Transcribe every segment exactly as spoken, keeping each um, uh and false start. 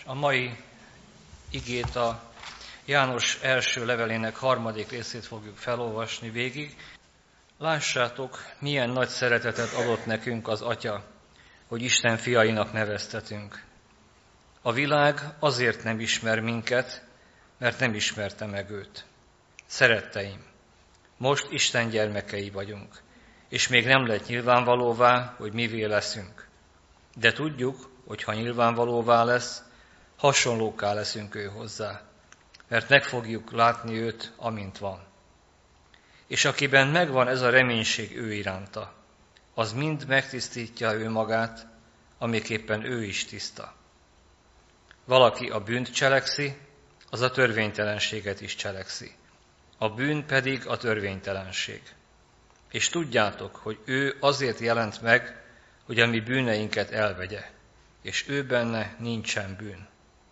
A mai igét a János első levelének harmadik részét fogjuk felolvasni végig. Lássátok, milyen nagy szeretetet adott nekünk az Atya, hogy Isten fiainak neveztetünk. A világ azért nem ismer minket, mert nem ismerte meg őt. Szeretteim, most Isten gyermekei vagyunk, és még nem lett nyilvánvalóvá, hogy mivé leszünk. De tudjuk, hogy ha nyilvánvalóvá lesz, hasonlókká leszünk ő hozzá, mert meg fogjuk látni őt, amint van. És akiben megvan ez a reménység ő iránta, az mind megtisztítja ő magát, amiképpen ő is tiszta. Valaki a bűnt cselekszi, az a törvénytelenséget is cselekszi. A bűn pedig a törvénytelenség. És tudjátok, hogy ő azért jelent meg, hogy a mi bűneinket elvegye, és ő benne nincsen bűn.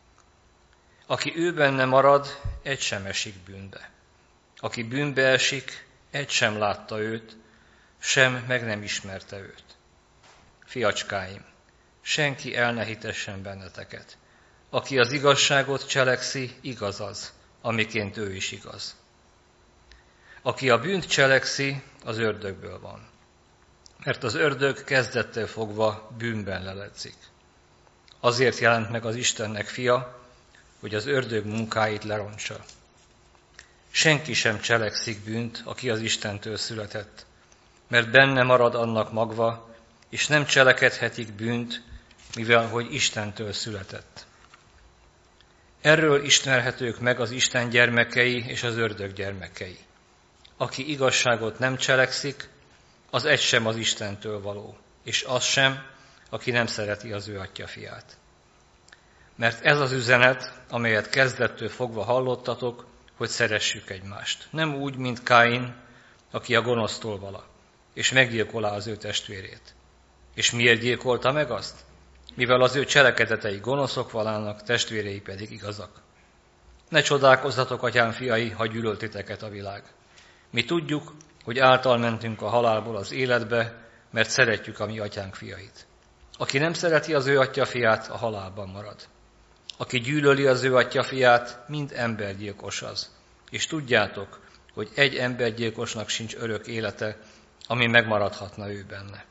Aki ő benne marad, egy sem esik bűnbe. Aki bűnbe esik, egy sem látta őt, sem meg nem ismerte őt. Fiacskáim, senki el ne hitessen benneteket. Aki az igazságot cselekszi, igaz az, amiként ő is igaz. Aki a bűnt cselekszi, az ördögből van. Mert az ördög kezdettől fogva bűnben leledzik. Azért jelent meg az Istennek fia, hogy az ördög munkáit lerontsa. Senki sem cselekszik bűnt, aki az Istentől született, mert benne marad annak magva, és nem cselekedhetik bűnt, mivel hogy Istentől született. Erről ismerhetők meg az Isten gyermekei és az ördög gyermekei. Aki igazságot nem cselekszik, az egy sem az Istentől való, és az sem, aki nem szereti az ő atyafiát. Mert ez az üzenet, amelyet kezdettől fogva hallottatok, hogy szeressük egymást. Nem úgy, mint Káin, aki a gonosztól vala, és meggyilkolá az ő testvérét. És miért gyilkolta meg azt? Mivel az ő cselekedetei gonoszok valának, testvérei pedig igazak. Ne csodálkozzatok, atyám fiai, ha gyűlölt titeket a világ. Mi tudjuk, hogy által mentünk a halálból az életbe, mert szeretjük a mi atyánk fiait. Aki nem szereti az ő atyafiát, a halálban marad. Aki gyűlöli az ő atyafiát, mind embergyilkos az. És tudjátok, hogy egy embergyilkosnak sincs örök élete, ami megmaradhatna ő benne.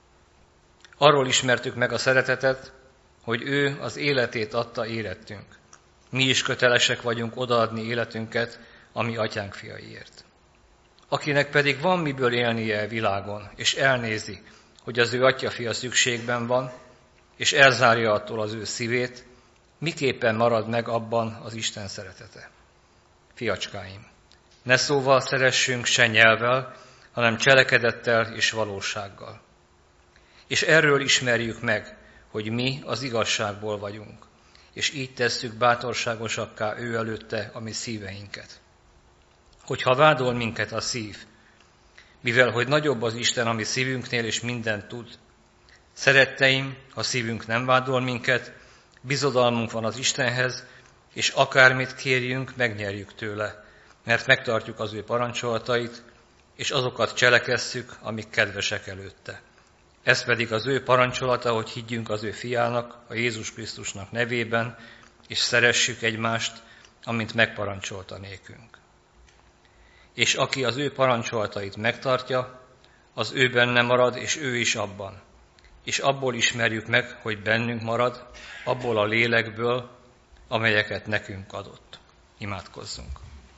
Arról ismertük meg a szeretetet, hogy ő az életét adta érettünk. Mi is kötelesek vagyunk odaadni életünket a mi atyánk fiaiért. Akinek pedig van miből élnie a világon, és elnézi, hogy az ő atyafia szükségben van, és elzárja attól az ő szívét, miképpen marad meg abban az Isten szeretete. Fiacskáim, ne szóval szeressünk se nyelvvel, hanem cselekedettel és valósággal. És erről ismerjük meg, hogy mi az igazságból vagyunk, és így tesszük bátorságosakká ő előtte a mi szíveinket. Hogyha vádol minket a szív, mivel hogy nagyobb az Isten a mi szívünknél, és mindent tud, szeretteim, ha szívünk nem vádol minket, bizodalmunk van az Istenhez, és akármit kérjünk, megnyerjük tőle, mert megtartjuk az ő parancsolatait, és azokat cselekesszük, amik kedvesek előtte. Ez pedig az ő parancsolata, hogy higgyünk az ő fiának, a Jézus Krisztusnak nevében, és szeressük egymást, amint megparancsolta nékünk. És aki az ő parancsolatait megtartja, az ő benne marad, és ő is abban. És abból ismerjük meg, hogy bennünk marad, abból a lélekből, amelyeket nekünk adott. Imádkozzunk.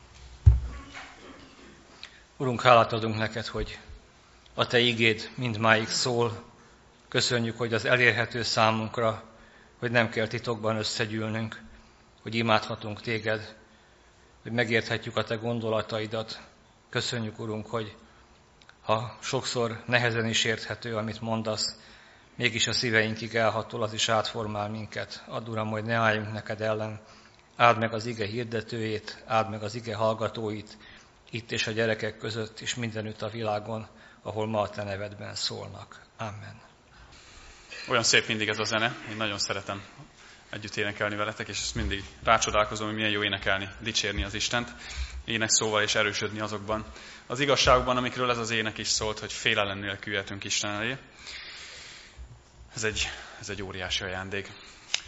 Urunk, hálát adunk neked, hogy a te igéd mindmáig szól. Köszönjük, hogy az elérhető számunkra, hogy nem kell titokban összegyűlnünk, hogy imádhatunk téged, hogy megérthetjük a te gondolataidat. Köszönjük, Urunk, hogy ha sokszor nehezen is érthető, amit mondasz, mégis a szíveinkig elhatol, az is átformál minket. Add, Uram, hogy ne álljunk neked ellen. Áld meg az ige hirdetőjét, áld meg az ige hallgatóit, itt és a gyerekek között, és mindenütt a világon, ahol ma a te nevedben szólnak. Amen. Olyan szép mindig ez a zene, én nagyon szeretem együtt énekelni veletek, és ezt mindig rácsodálkozom, hogy milyen jó énekelni, dicsérni az Istent, ének szóval és erősödni azokban. Az igazságokban, amikről ez az ének is szólt, hogy félelem nélkül jöhetünk Isten elé. Ez egy, ez egy óriási ajándék.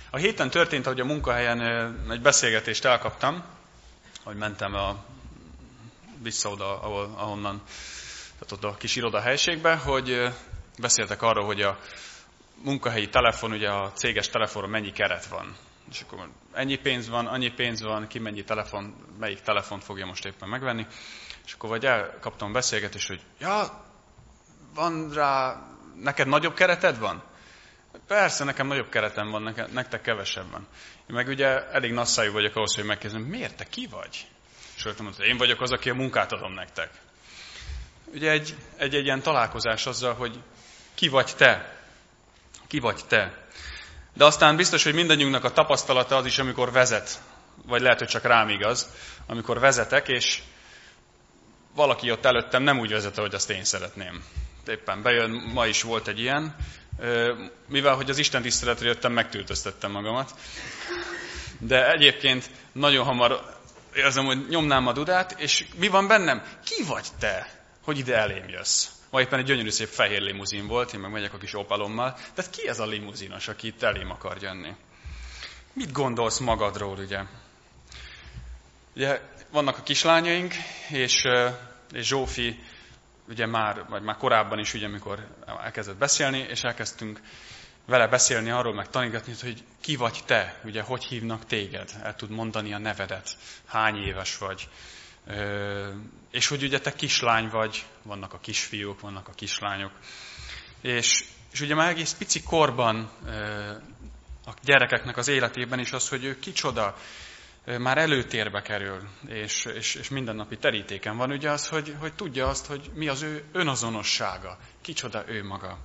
A héten történt, hogy a munkahelyen egy beszélgetést elkaptam, hogy mentem a, vissza oda, ahol, ahonnan, tehát oda a kis irodahelyiségbe, hogy beszéltek arról, hogy a munkahelyi telefon, ugye a céges telefonra mennyi keret van. És akkor ennyi pénz van, annyi pénz van, ki mennyi telefon, melyik telefont fogja most éppen megvenni. És akkor vagy elkaptam a beszélgetést, hogy ja, van rá, neked nagyobb kereted van? Persze, nekem nagyobb keretem van, neked, nektek kevesebb van. Én meg ugye elég nasszájú vagyok ahhoz, hogy megkérdezem, miért te ki vagy? És akkor mondta, én vagyok az, aki a munkát adom nektek. Ugye egy, egy, egy ilyen találkozás azzal, hogy ki vagy te? Ki vagy te? De aztán biztos, hogy mindannyiunknak a tapasztalata az is, amikor vezet, vagy lehet, hogy csak rám igaz, amikor vezetek, és valaki ott előttem nem úgy vezet, ahogy azt én szeretném. Éppen bejön, ma is volt egy ilyen, mivel hogy az Isten tiszteletre jöttem, megtültöztettem magamat. De egyébként nagyon hamar érzem, hogy nyomnám a dudát, és mi van bennem? Ki vagy te, hogy ide elém jössz? Ma éppen egy gyönyörű szép fehér limuzin volt, én meg megyek a kis Opelommal. Tehát ki ez a limuzinos, aki itt elém akar jönni? Mit gondolsz magadról, ugye? Ugye vannak a kislányaink, és, és Zsófi ugye már, vagy már korábban is, ugye, amikor elkezdett beszélni, és elkezdtünk vele beszélni arról, meg tanítgatni, hogy ki vagy te, ugye, hogy hívnak téged, el tud mondani a nevedet, hány éves vagy, és hogy ugye te kislány vagy, vannak a kisfiúk, vannak a kislányok, és, és ugye már egész pici korban a gyerekeknek az életében is az, hogy ő kicsoda, már előtérbe kerül, és, és, és mindennapi terítéken van ugye az, hogy, hogy tudja azt, hogy mi az ő önazonossága, kicsoda ő maga.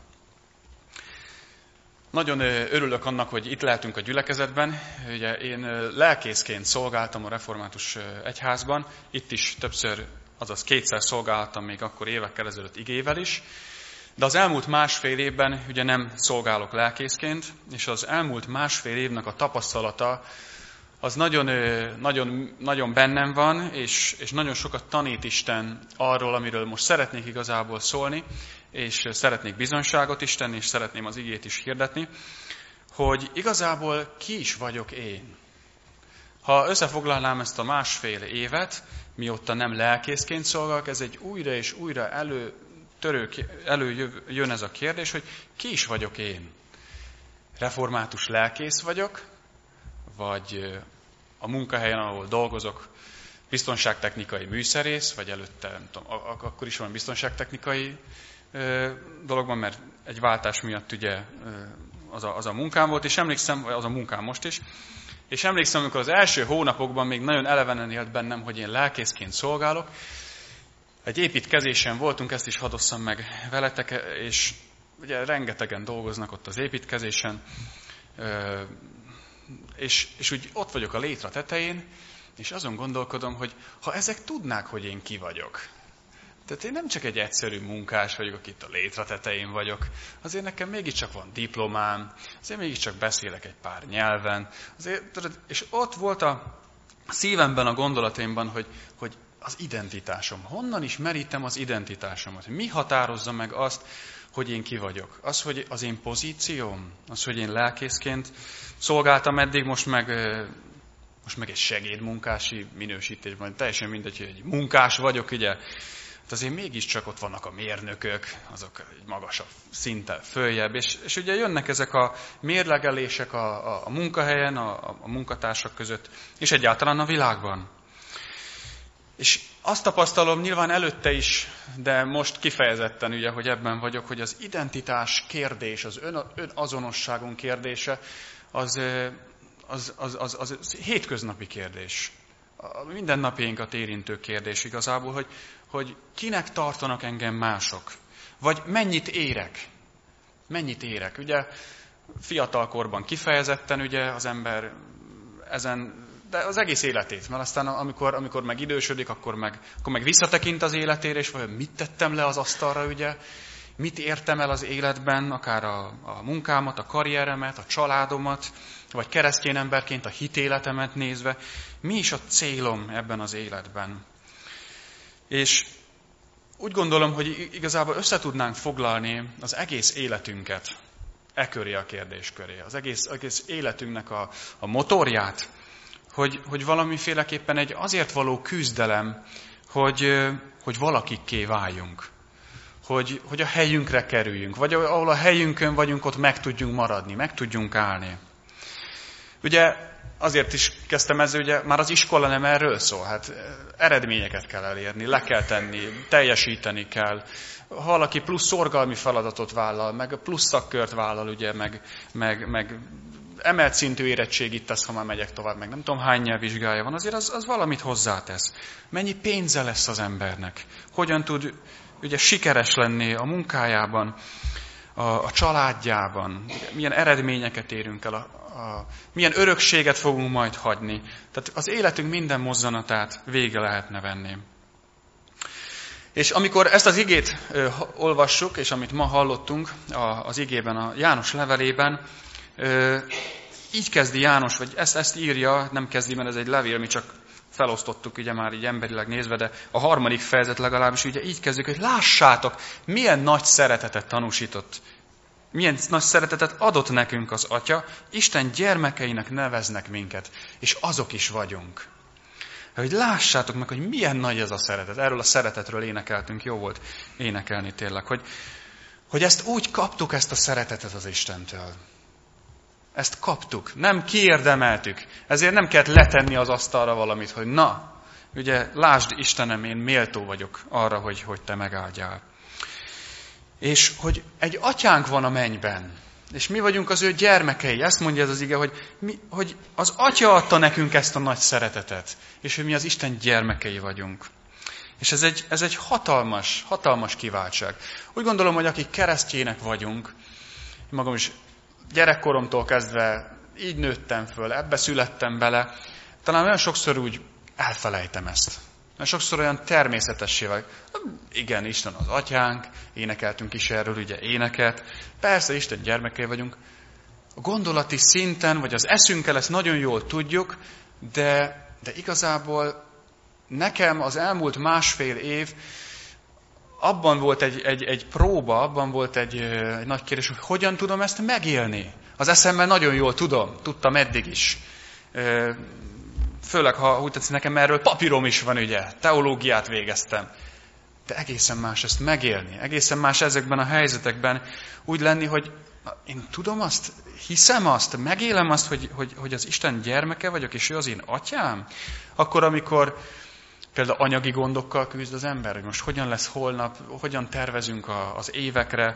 Nagyon örülök annak, hogy itt lehetünk a gyülekezetben. Ugye én lelkészként szolgáltam a református egyházban, itt is többször, azaz kétszer szolgáltam még akkor évekkel ezelőtt igével is, de az elmúlt másfél évben ugye nem szolgálok lelkészként, és az elmúlt másfél évnek a tapasztalata az nagyon, nagyon, nagyon bennem van, és, és nagyon sokat tanít Isten arról, amiről most szeretnék igazából szólni, és szeretnék bizonyságot is tenni, és szeretném az igét is hirdetni, hogy igazából ki is vagyok én. Ha összefoglalnám ezt a másfél évet, mióta nem lelkészként szolgálok, ez egy újra és újra előtörő, előjön ez a kérdés, hogy ki is vagyok én. Református lelkész vagyok, vagy a munkahelyen, ahol dolgozok, biztonságtechnikai műszerész, vagy előtte, nem tudom, akkor is van biztonságtechnikai dologban, mert egy váltás miatt ugye az a, az a munkám volt, és emlékszem, az a munkám most is, és emlékszem, amikor az első hónapokban még nagyon elevenen élt bennem, hogy én lelkészként szolgálok. Egy építkezésen voltunk, ezt is hadd osszam meg veletek, és ugye rengetegen dolgoznak ott az építkezésen, és, és úgy ott vagyok a létra tetején, és azon gondolkodom, hogy ha ezek tudnák, hogy én ki vagyok. Tehát én nem csak egy egyszerű munkás vagyok, aki itt a létra tetején vagyok, azért nekem mégiscsak van diplomám, azért mégiscsak beszélek egy pár nyelven, azért, és ott volt a szívemben, a gondolataimban, hogy, hogy az identitásom. Honnan is merítem az identitásomat? Mi határozza meg azt, hogy én ki vagyok? Az, hogy az én pozícióm? Az, hogy én lelkészként szolgáltam eddig, most meg, most meg egy segédmunkási minősítésben. Teljesen mindegy, hogy egy munkás vagyok, ugye? Hát azért mégiscsak ott vannak a mérnökök, azok egy magasabb szinten följebb, és, és ugye jönnek ezek a mérlegelések a, a, a munkahelyen, a, a munkatársak között, és egyáltalán a világban. És azt tapasztalom nyilván előtte is, de most kifejezetten, ugye, hogy ebben vagyok, hogy az identitás kérdés, az ön, önazonosságunk kérdése, az, az, az, az, az, az hétköznapi kérdés. A mindennapjainkat érintő kérdés igazából, hogy, hogy kinek tartanak engem mások, vagy mennyit érek. Mennyit érek. Ugye fiatalkorban kifejezetten ugye az ember ezen, de az egész életét, mert aztán amikor, amikor meg idősödik, akkor meg, akkor meg visszatekint az életére, és vagy mit tettem le az asztalra, ugye, mit értem el az életben, akár a, a munkámat, a karrieremet, a családomat, vagy keresztény emberként a hitéletemet nézve, mi is a célom ebben az életben. És úgy gondolom, hogy igazából összetudnánk foglalni az egész életünket e köré a kérdés köré. Az egész, egész életünknek a, a motorját, hogy, hogy valamiféleképpen egy azért való küzdelem, hogy, hogy valakikké váljunk. Hogy, hogy a helyünkre kerüljünk, vagy ahol a helyünkön vagyunk, ott meg tudjunk maradni, meg tudjunk állni. Ugye azért is kezdtem ezzel, ugye már az iskola nem erről szól, hát eredményeket kell elérni, le kell tenni, teljesíteni kell. Ha valaki plusz szorgalmi feladatot vállal, meg plusz szakkört vállal, ugye, meg, meg, meg emelt szintű érettségit tesz, ha már megyek tovább, meg nem tudom hány nyelvvizsgája van, azért az, az valamit hozzátesz. Mennyi pénze lesz az embernek? Hogyan tud ugye sikeres lenni a munkájában, a, a családjában, milyen eredményeket érünk el, a, a, milyen örökséget fogunk majd hagyni. Tehát az életünk minden mozzanatát vége lehetne venni. És amikor ezt az igét ö, olvassuk, és amit ma hallottunk a, az igében, a János levelében, ö, így kezdi János, vagy ezt, ezt írja, nem kezdi, mert ez egy levél, mi csak felosztottuk ugye már így emberileg nézve, de a harmadik fejezet legalábbis ugye így kezdjük, hogy lássátok, milyen nagy szeretetet tanúsított, milyen nagy szeretetet adott nekünk az Atya, Isten gyermekeinek neveznek minket, és azok is vagyunk. Hogy lássátok meg, hogy milyen nagy ez a szeretet. Erről a szeretetről énekeltünk, jó volt énekelni tényleg, hogy, hogy ezt úgy kaptuk, ezt a szeretetet az Istentől. Ezt kaptuk, nem kiérdemeltük, ezért nem kellett letenni az asztalra valamit, hogy na, ugye lásd Istenem, én méltó vagyok arra, hogy, hogy te megáldjál. És hogy egy atyánk van a mennyben, és mi vagyunk az ő gyermekei, ezt mondja ez az ige, hogy, mi, hogy az Atya adta nekünk ezt a nagy szeretetet, és hogy mi az Isten gyermekei vagyunk. És ez egy, ez egy hatalmas, hatalmas kiváltság. Úgy gondolom, hogy akik keresztjének vagyunk, magam is gyerekkoromtól kezdve így nőttem föl, ebbe születtem bele, talán olyan sokszor úgy elfelejtem ezt. Mert sokszor olyan természetessé vagy. Igen, Isten az atyánk, énekeltünk is erről ugye éneket. Persze, Isten gyermekei vagyunk. A gondolati szinten, vagy az eszünkkel ezt nagyon jól tudjuk, de, de igazából nekem az elmúlt másfél év abban volt egy, egy, egy próba, abban volt egy, egy nagy kérdés, hogy hogyan tudom ezt megélni. Az eszemmel nagyon jól tudom, tudtam eddig is. Főleg, ha úgy tetszik, nekem erről papírom is van, ugye, teológiát végeztem. De egészen más ezt megélni, egészen más ezekben a helyzetekben úgy lenni, hogy én tudom azt, hiszem azt, megélem azt, hogy, hogy, hogy az Isten gyermeke vagyok, és ő az én atyám. Akkor, amikor például anyagi gondokkal küzd az ember, hogy most hogyan lesz holnap, hogyan tervezünk a, az évekre,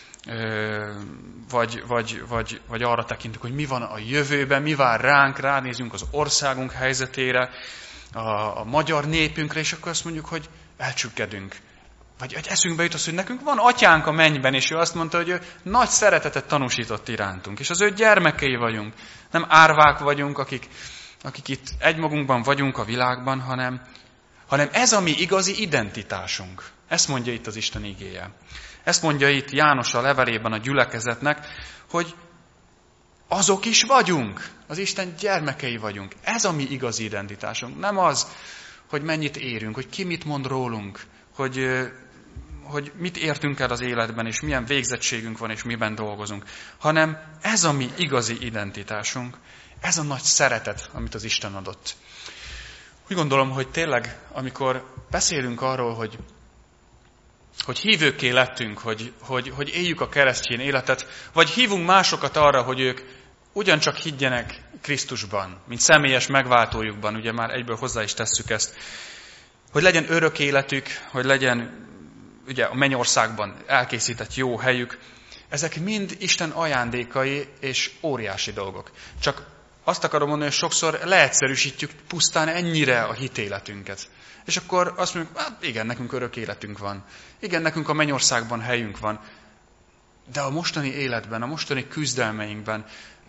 vagy, vagy, vagy, vagy arra tekintünk, hogy mi van a jövőben, mi vár ránk, ránézünk az országunk helyzetére, a, a magyar népünkre, és akkor azt mondjuk, hogy elcsüggedünk. Vagy hogy eszünkbe jut az, hogy nekünk van atyánk a mennyben, és ő azt mondta, hogy ő nagy szeretetet tanúsított irántunk, és az ő gyermekei vagyunk. Nem árvák vagyunk, akik, akik itt egymagunkban vagyunk a világban, hanem, hanem ez a mi igazi identitásunk. Ezt mondja itt az Isten igéje. Ezt mondja itt János a levelében a gyülekezetnek, hogy azok is vagyunk, az Isten gyermekei vagyunk. Ez a mi igazi identitásunk. Nem az, hogy mennyit érünk, hogy ki mit mond rólunk, hogy, hogy mit értünk el az életben, és milyen végzettségünk van, és miben dolgozunk, hanem ez a mi igazi identitásunk. Ez a nagy szeretet, amit az Isten adott. Úgy gondolom, hogy tényleg, amikor beszélünk arról, hogy hogy hívőkké lettünk, hogy, hogy, hogy éljük a keresztény életet, vagy hívunk másokat arra, hogy ők ugyancsak higgyenek Krisztusban, mint személyes megváltójukban, ugye már egyből hozzá is tesszük ezt, hogy legyen örök életük, hogy legyen ugye a mennyországban elkészített jó helyük. Ezek mind Isten ajándékai és óriási dolgok. Csak azt akarom mondani, hogy sokszor leegyszerűsítjük pusztán ennyire a hitéletünket. És akkor azt mondjuk, hát igen, nekünk örök életünk van. Igen, nekünk a mennyországban helyünk van. De a mostani életben, a mostani küzdelmeinkben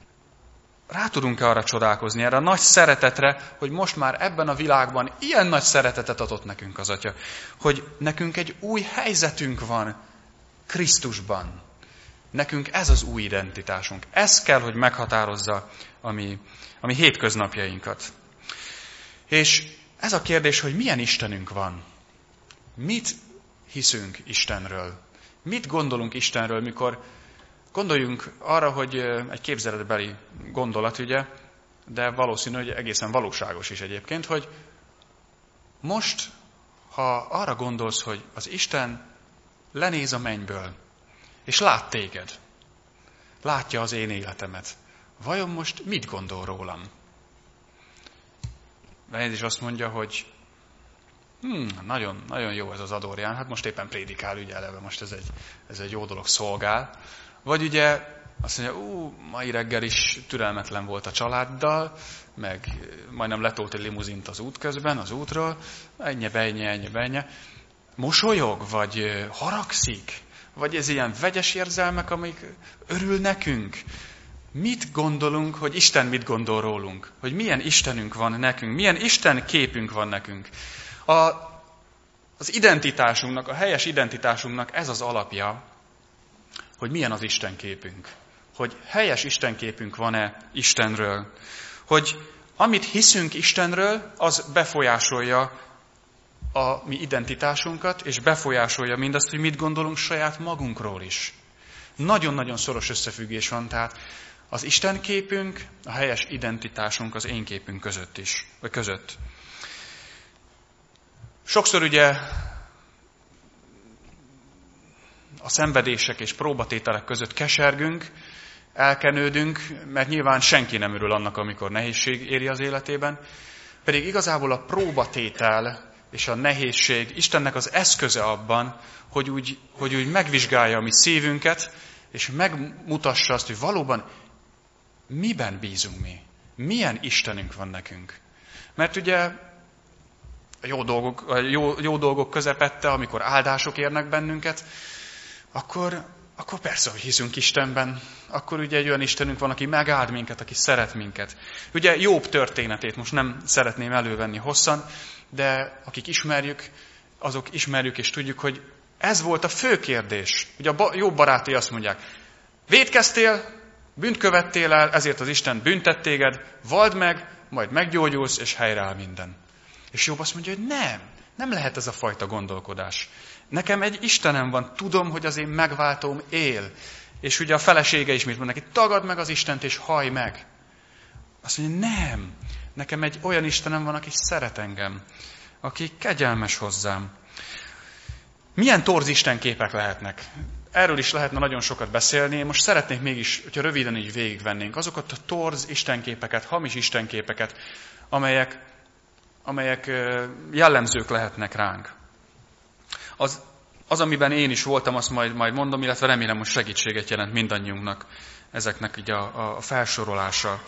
rá tudunk-e arra csodálkozni, erre a nagy szeretetre, hogy most már ebben a világban ilyen nagy szeretetet adott nekünk az Atya, hogy nekünk egy új helyzetünk van Krisztusban. Nekünk ez az új identitásunk. Ez kell, hogy meghatározza a mi, a mi hétköznapjainkat. És ez a kérdés, hogy milyen Istenünk van. Mit hiszünk Istenről? Mit gondolunk Istenről, mikor Gondoljunk arra, hogy egy képzeletbeli gondolat, ugye, de valószínű, hogy egészen valóságos is egyébként, hogy most, ha arra gondolsz, hogy az Isten lenéz a mennyből, és lát téged, látja az én életemet, vajon most mit gondol rólam? Mert is azt mondja, hogy hmm, nagyon, nagyon jó ez az Adorján, hát most éppen prédikál, ugye eleve most ez egy, ez egy jó dolog, szolgál. Vagy ugye azt mondja, ú, mai reggel is türelmetlen volt a családdal, meg majdnem letolt egy limuzint az út közben, az útról, ennyi, ennyi, ennyi, ennyi. Mosolyog, vagy haragszik, vagy ez ilyen vegyes érzelmek, amik örül nekünk. Mit gondolunk, hogy Isten mit gondol rólunk? Hogy milyen Istenünk van nekünk? Milyen Isten képünk van nekünk? A, az identitásunknak, a helyes identitásunknak ez az alapja, hogy milyen az Isten képünk. Hogy helyes Isten képünk van-e Istenről. Hogy amit hiszünk Istenről, az befolyásolja a mi identitásunkat, és befolyásolja mindazt, hogy mit gondolunk saját magunkról is. Nagyon-nagyon szoros összefüggés van, tehát az Isten képünk, a helyes identitásunk az én képünk között is, vagy között. Sokszor ugye a szenvedések és próbatételek között kesergünk, elkenődünk, mert nyilván senki nem örül annak, amikor nehézség éri az életében, pedig igazából a próbatétel és a nehézség Istennek az eszköze abban, hogy úgy, hogy úgy megvizsgálja a mi szívünket, és megmutassa azt, hogy valóban miben bízunk mi? Milyen Istenünk van nekünk? Mert ugye a jó dolgok, a jó, jó dolgok közepette, amikor áldások érnek bennünket, akkor, akkor persze, hogy hiszünk Istenben. Akkor ugye egy olyan Istenünk van, aki megáld minket, aki szeret minket. Ugye Jobb történetét most nem szeretném elővenni hosszan, de akik ismerjük, azok ismerjük és tudjuk, hogy ez volt a fő kérdés. Ugye a Jobb barátai azt mondják, vétkeztél, bűnt követtél el, ezért az Isten büntet téged, vald meg, majd meggyógyulsz, és helyreáll minden. És Jobb azt mondja, hogy nem, nem lehet ez a fajta gondolkodás. Nekem egy Istenem van, tudom, hogy az én megváltóm él. És ugye a felesége is mit mond neki, tagadd meg az Istent, és hajj meg. Azt mondja, nem, nekem egy olyan Istenem van, aki szeret engem, aki kegyelmes hozzám. Milyen torz istenképek lehetnek? Erről is lehetne nagyon sokat beszélni. Én most szeretnék mégis, hogyha röviden így végigvennénk, azokat a torz istenképeket, hamis istenképeket, amelyek, amelyek jellemzők lehetnek ránk. Az, az, amiben én is voltam, azt majd, majd mondom, illetve remélem, hogy segítséget jelent mindannyiunknak ezeknek így a, a felsorolása.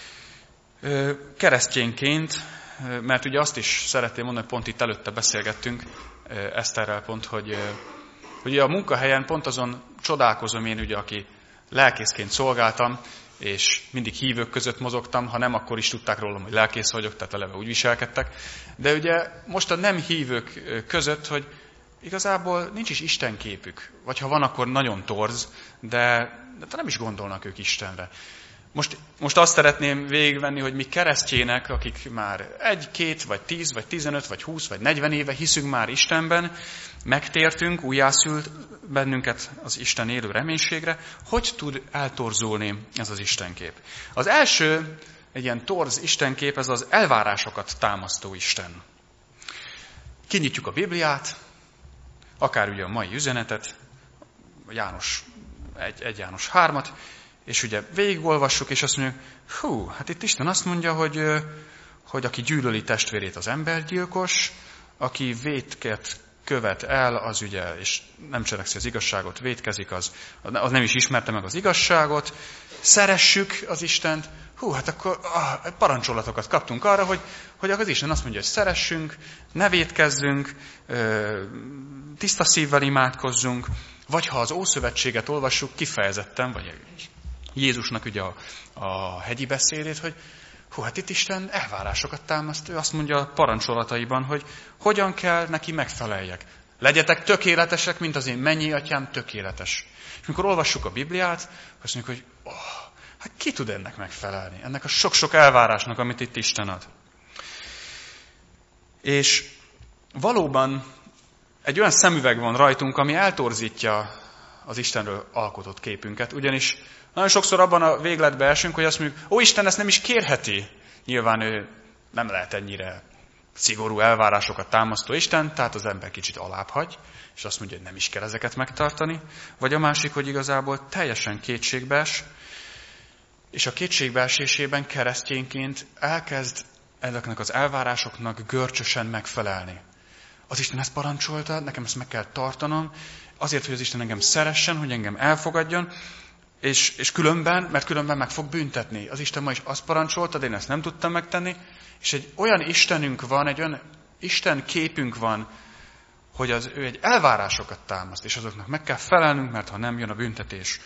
Keresztényként, mert ugye azt is szeretném mondani, pont itt előtte beszélgettünk Eszterrel pont, hogy, hogy a munkahelyen pont azon csodálkozom én, ugye, aki lelkészként szolgáltam, és mindig hívők között mozogtam, ha nem, akkor is tudták rólam, hogy lelkész vagyok, tehát eleve úgy viselkedtek. De ugye most a nem hívők között, hogy igazából nincs is istenképük, vagy ha van, akkor nagyon torz, de, de nem is gondolnak ők Istenre. Most, most azt szeretném végigvenni, hogy mi keresztjének, akik már egy, két, vagy tíz, vagy tizenöt, vagy húsz, vagy negyven éve hiszünk már Istenben, megtértünk, újjászült bennünket az Isten élő reménységre, hogy tud eltorzulni ez az Istenkép? Az első, egy ilyen torz Istenkép, ez az elvárásokat támasztó Isten. Kinyitjuk a Bibliát, akár ugye a mai üzenetet, János egy, egy János hármat, és ugye végigolvassuk, és azt mondjuk, hú, hát itt Isten azt mondja, hogy, hogy aki gyűlöli testvérét, az embergyilkos, aki vétket követ el, az ugye, és nem cselekszi az igazságot, vétkezik, az, az nem is ismerte meg az igazságot, szeressük az Istent, hú, hát akkor ah, parancsolatokat kaptunk arra, hogy, hogy az Isten azt mondja, hogy szeressünk, ne vétkezzünk, tiszta szívvel imádkozzunk, vagy ha az Ószövetséget olvassuk, kifejezetten, vagy Jézusnak ugye a, a hegyi beszédét, hogy hú, hát itt Isten elvárásokat támaszt, ő azt mondja a parancsolataiban, hogy hogyan kell neki megfeleljek. Legyetek tökéletesek, mint az én mennyi atyám tökéletes. És amikor olvassuk a Bibliát, azt mondjuk, hogy oh, hát ki tud ennek megfelelni? Ennek a sok-sok elvárásnak, amit itt Isten ad. És valóban egy olyan szemüveg van rajtunk, ami eltorzítja az Istenről alkotott képünket. Ugyanis nagyon sokszor abban a végletbe esünk, hogy azt mondjuk, ó, Isten ezt nem is kérheti. Nyilván ő nem lehet ennyire szigorú elvárásokat támasztó Isten, tehát az ember kicsit alább hagy, és azt mondja, hogy nem is kell ezeket megtartani. Vagy a másik, hogy igazából teljesen kétségbees, és a kétségbeesésében keresztényként elkezd ezeknek az elvárásoknak görcsösen megfelelni. Az Isten ezt parancsolta, nekem ezt meg kell tartanom, azért, hogy az Isten engem szeressen, hogy engem elfogadjon, és, és különben, mert különben meg fog büntetni. Az Isten ma is azt parancsolta, de én ezt nem tudtam megtenni, és egy olyan Istenünk van, egy olyan Isten képünk van, hogy az, ő egy elvárásokat támaszt, és azoknak meg kell felelnünk, mert ha nem, jön a büntetés.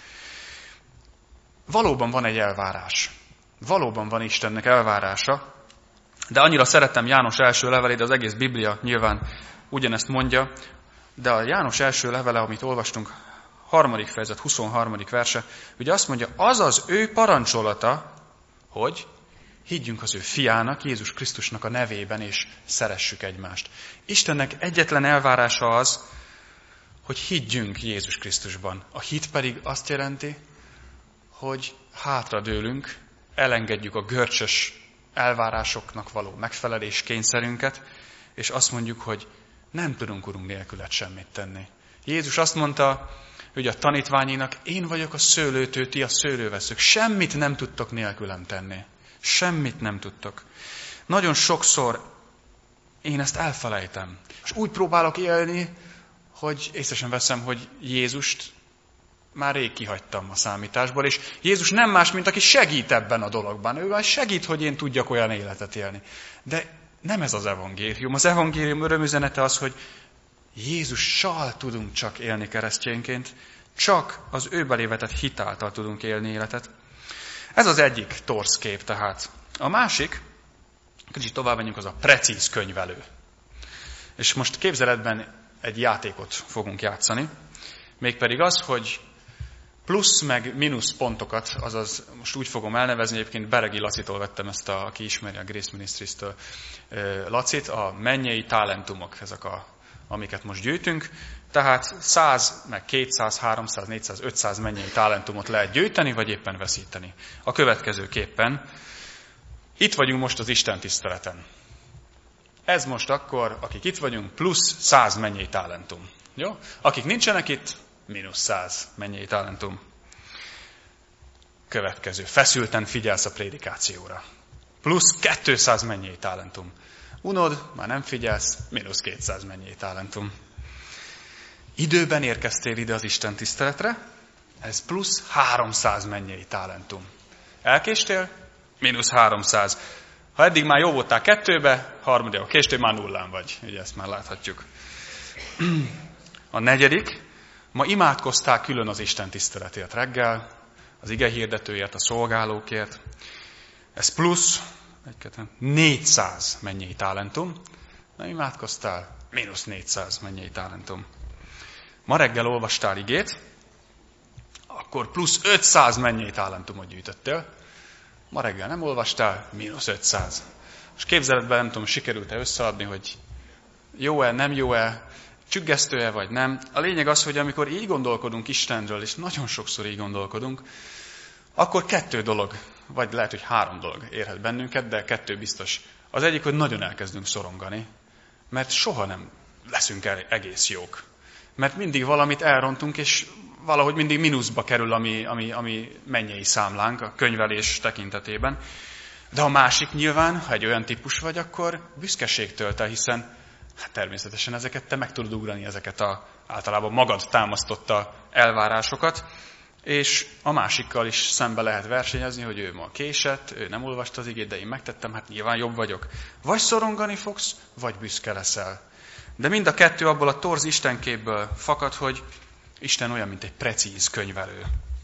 Valóban van egy elvárás. Valóban van Istennek elvárása, de annyira szeretem János első levelét, de az egész Biblia nyilván ugyanezt mondja, de a János első levele, amit olvastunk, harmadik fejezet, huszonharmadik verse, ugye azt mondja, az az ő parancsolata, hogy higgyünk az ő fiának, Jézus Krisztusnak a nevében, és szeressük egymást. Istennek egyetlen elvárása az, hogy higgyünk Jézus Krisztusban. A hit pedig azt jelenti, hogy hátradőlünk, elengedjük a görcsös elvárásoknak való megfelelés kényszerünket, és azt mondjuk, hogy nem tudunk, Urunk, nélkület semmit tenni. Jézus azt mondta, hogy a tanítványinak, én vagyok a szőlőtő, ti a szőlőveszők. Semmit nem tudtok nélkülem tenni. Semmit nem tudtok. Nagyon sokszor én ezt elfelejtem. És úgy próbálok élni, hogy észre sem veszem, hogy Jézust már rég kihagytam a számításból, és Jézus nem más, mint aki segít ebben a dologban. Ő már segít, hogy én tudjak olyan életet élni. De nem ez az evangélium. Az evangélium örömüzenete az, hogy Jézussal tudunk csak élni keresztényként, csak az ő belévetett hit által tudunk élni életet. Ez az egyik torz kép tehát. A másik, kicsit tovább menjünk, az a precíz könyvelő. És most képzeletben egy játékot fogunk játszani, mégpedig az, hogy plusz meg mínusz pontokat, azaz most úgy fogom elnevezni, egyébként Beregi Lacitól vettem ezt, a, aki ismeri a Grace Ministries-től Lacit, a mennyei talentumok, ezek a, amiket most gyűjtünk. Tehát száz, meg kétszáz, háromszáz, négyszáz, ötszáz mennyei talentumot lehet gyűjteni, vagy éppen veszíteni. A következőképpen, itt vagyunk most az Isten tiszteleten. Ez most akkor, akik itt vagyunk, plusz száz mennyei talentum. Jó? Akik nincsenek itt, mínusz száz mennyei talentum. Következő. Feszülten figyelsz a prédikációra. Plusz kétszáz mennyei talentum. Unod, már nem figyelsz, mínusz kétszáz mennyei talentum. Időben érkeztél ide az Isten tiszteletre, ez plusz háromszáz mennyei talentum. Elkéstél, mínusz háromszáz. Ha eddig már jó voltál kettőbe, harmadjába késtél, már nullán vagy. Ugye ezt már láthatjuk. A negyedik, ma imádkoztál külön az Isten tiszteletért reggel, az ige hirdetőért, a szolgálókért. Ez plusz négyszáz mennyei talentum. Na, imádkoztál, mínusz négyszáz mennyei talentum. Ma reggel olvastál igét, akkor plusz ötszáz mennyei talentumot gyűjtöttél. Ma reggel nem olvastál, mínusz ötszáz. És képzeletben nem tudom, sikerült-e összeadni, hogy jó-e, nem jó-e, csüggesztő-e vagy nem. A lényeg az, hogy amikor így gondolkodunk Istenről, és nagyon sokszor így gondolkodunk, akkor kettő dolog, vagy lehet, hogy három dolog érhet bennünket, de kettő biztos. Az egyik, hogy nagyon elkezdünk szorongani, mert soha nem leszünk egész jók. Mert mindig valamit elrontunk, és valahogy mindig mínuszba kerül a mi, ami, ami mennyei számlánk a könyvelés tekintetében. De a másik nyilván, ha egy olyan típus vagy, akkor büszkeség tölt el, hiszen hát természetesen ezeket te meg tudod ugrani, ezeket a általában magad támasztotta elvárásokat, és a másikkal is szembe lehet versenyezni, hogy ő ma késett, ő nem olvasta az igét, de én megtettem, hát nyilván jobb vagyok. Vagy szorongani fogsz, vagy büszke leszel. De mind a kettő abból a torz istenképből fakad, hogy Isten olyan, mint egy precíz könyvelő.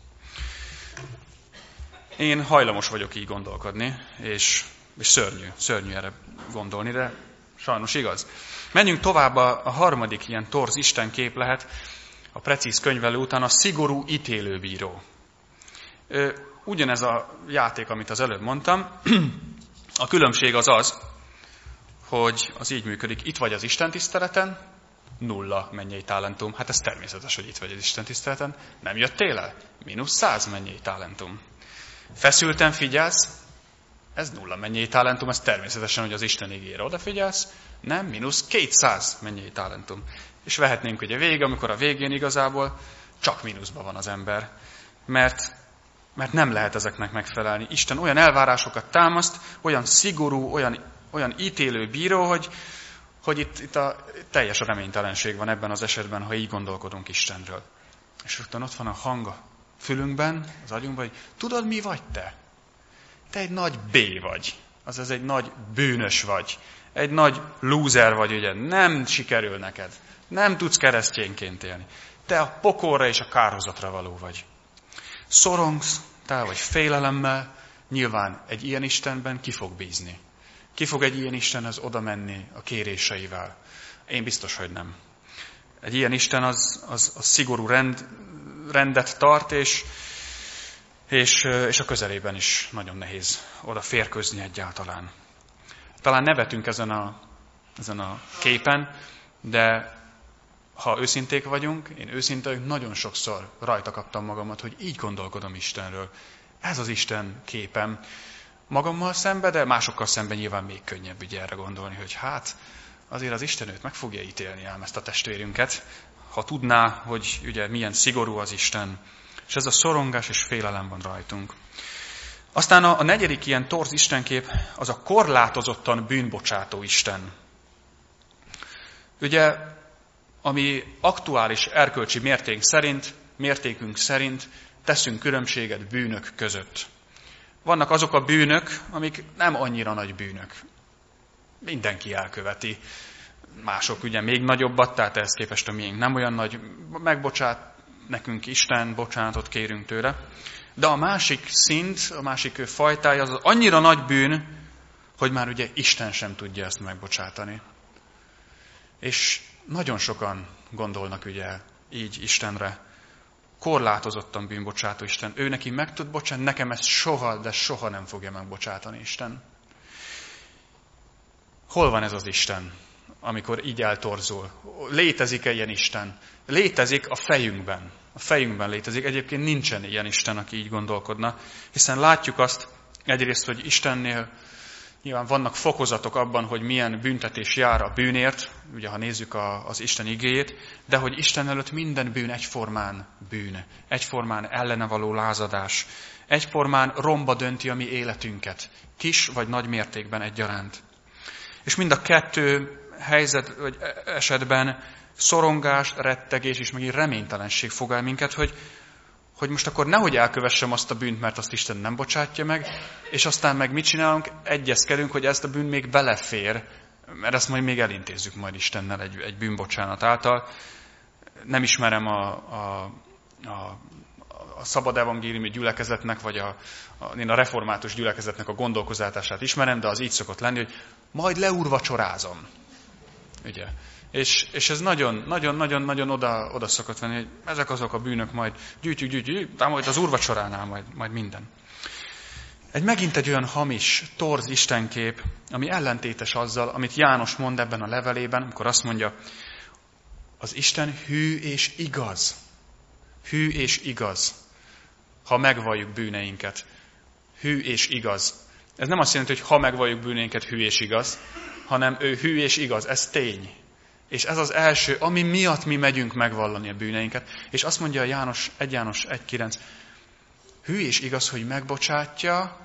Én hajlamos vagyok így gondolkodni, és, és szörnyű, szörnyű erre gondolni, de sajnos igaz. Menjünk tovább, a, a harmadik ilyen torz istenkép lehet, a precíz könyvelő után a szigorú ítélőbíró. Ugyanez a játék, amit az előbb mondtam, a különbség az az, hogy az így működik, itt vagy az Isten tiszteleten, nulla mennyei talentum. Hát ez természetes, hogy itt vagy az Isten tiszteleten. Nem jöttél el? Mínusz száz mennyei talentum. Feszülten figyelsz? Ez nulla mennyei talentum, ez természetesen, hogy az Isten igére odafigyelsz. Nem, mínusz kétszáz mennyei talentum. És vehetnénk ugye végig, amikor a végén igazából csak mínuszban van az ember. Mert, mert nem lehet ezeknek megfelelni. Isten olyan elvárásokat támaszt, olyan szigorú, olyan, olyan ítélő bíró, hogy, hogy itt, itt a teljes reménytelenség van ebben az esetben, ha így gondolkodunk Istenről. És rögtön ott van a hang a fülünkben, az agyunkban, hogy tudod, mi vagy te? Te egy nagy B vagy. Azaz egy nagy bűnös vagy. Egy nagy lúzer vagy, ugye. Nem sikerül neked. Nem tudsz keresztényként élni. Te a pokolra és a kárhozatra való vagy. Szorongsz, te vagy félelemmel, nyilván egy ilyen Istenben ki fog bízni. Ki fog egy ilyen Istenhez oda menni a kéréseivel? Én biztos, hogy nem. Egy ilyen Isten az, az, az szigorú rend, rendet tart, és, és, és a közelében is nagyon nehéz oda férkőzni egyáltalán. Talán nevetünk ezen a, ezen a képen, de ha őszinték vagyunk, én őszinte vagyok, nagyon sokszor rajta kaptam magamat, hogy így gondolkodom Istenről. Ez az Isten képem. Magammal szemben, de másokkal szemben nyilván még könnyebb ugye erre gondolni, hogy hát azért az Isten őt meg fogja ítélni ám ezt a testvérünket, ha tudná, hogy ugye milyen szigorú az Isten. És ez a szorongás és félelem van rajtunk. Aztán a, a negyedik ilyen torz istenkép az a korlátozottan bűnbocsátó Isten. Ugye, ami aktuális erkölcsi mérték szerint, mértékünk szerint teszünk különbséget bűnök között. Vannak azok a bűnök, amik nem annyira nagy bűnök. Mindenki elköveti. Mások ugye még nagyobbat, tehát ehhez képest a miénk nem olyan nagy. Megbocsát nekünk Isten, bocsánatot kérünk tőle. De a másik szint, a másik fajtája az annyira nagy bűn, hogy már ugye Isten sem tudja ezt megbocsátani. És nagyon sokan gondolnak ugye így Istenre. Korlátozottan bűnbocsátó Isten. Ő neki meg tud bocsátani, nekem ezt soha, de soha nem fogja megbocsátani Isten. Hol van ez az Isten, amikor így eltorzul? Létezik-e ilyen Isten? Létezik a fejünkben. A fejünkben létezik. Egyébként nincsen ilyen Isten, aki így gondolkodna. Hiszen látjuk azt egyrészt, hogy Istennél nyilván vannak fokozatok abban, hogy milyen büntetés jár a bűnért, ugye ha nézzük a, az Isten igéjét, de hogy Isten előtt minden bűn egyformán bűn, egyformán ellene való lázadás, egyformán romba dönti a mi életünket, kis vagy nagy mértékben egyaránt. És mind a kettő helyzet vagy esetben szorongás, rettegés és meg reménytelenség fog el minket, hogy hogy most akkor nehogy elkövessem azt a bűnt, mert azt Isten nem bocsátja meg, és aztán meg mit csinálunk? Egyezkedünk, hogy ezt a bűn még belefér, mert ezt majd még elintézzük majd Istennel egy, egy bűnbocsánat által. Nem ismerem a, a, a, a szabad evangéliumi gyülekezetnek, vagy a, a, én a református gyülekezetnek a gondolkozását ismerem, de az így szokott lenni, hogy majd leúrvacsorázom. Ugye? És, és ez nagyon-nagyon-nagyon oda, oda szokott venni, hogy ezek azok a bűnök, majd gyűjtjük, gyűjtjük, de majd az úrvacsoránál majd, majd minden. Egy megint egy olyan hamis, torz istenkép, ami ellentétes azzal, amit János mond ebben a levelében, amikor azt mondja, az Isten hű és igaz. Hű és igaz, ha megvalljuk bűneinket. Hű és igaz. Ez nem azt jelenti, hogy ha megvalljuk bűneinket, hű és igaz, hanem ő hű és igaz, ez tény. És ez az első, ami miatt mi megyünk megvallani a bűneinket. És azt mondja a János, egy János egy kilenc, hű és igaz, hogy megbocsátja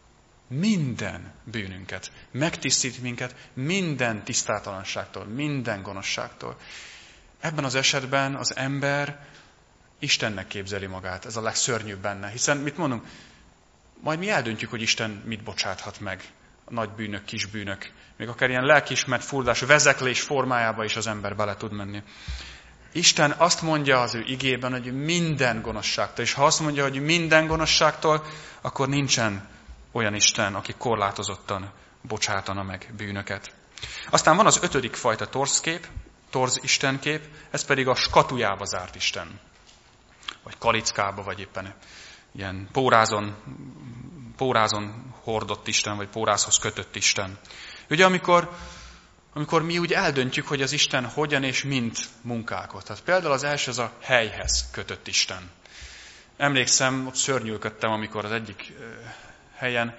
minden bűnünket. Megtisztít minket minden tisztátalanságtól, minden gonoszságtól. Ebben az esetben az ember Istennek képzeli magát. Ez a legszörnyűbb benne. Hiszen mit mondunk? Majd mi eldöntjük, hogy Isten mit bocsáthat meg. A nagy bűnök, kis bűnök. Még akár ilyen lelkiismert furdalás, vezeklés formájába is az ember bele tud menni. Isten azt mondja az ő igében, hogy minden gonoszságtól. És ha azt mondja, hogy minden gonoszságtól, akkor nincsen olyan Isten, aki korlátozottan bocsátana meg bűnöket. Aztán van az ötödik fajta torzkép, torz istenkép, ez pedig a skatujába zárt Isten. Vagy kalickába, vagy éppen ilyen pórázon, pórázon hordott Isten, vagy pórázhoz kötött Isten. Ugye amikor amikor mi úgy eldöntjük, hogy az Isten hogyan és mint munkálkod. Tehát például az első az a helyhez kötött Isten. Emlékszem, ott szörnyűködtem, amikor az egyik helyen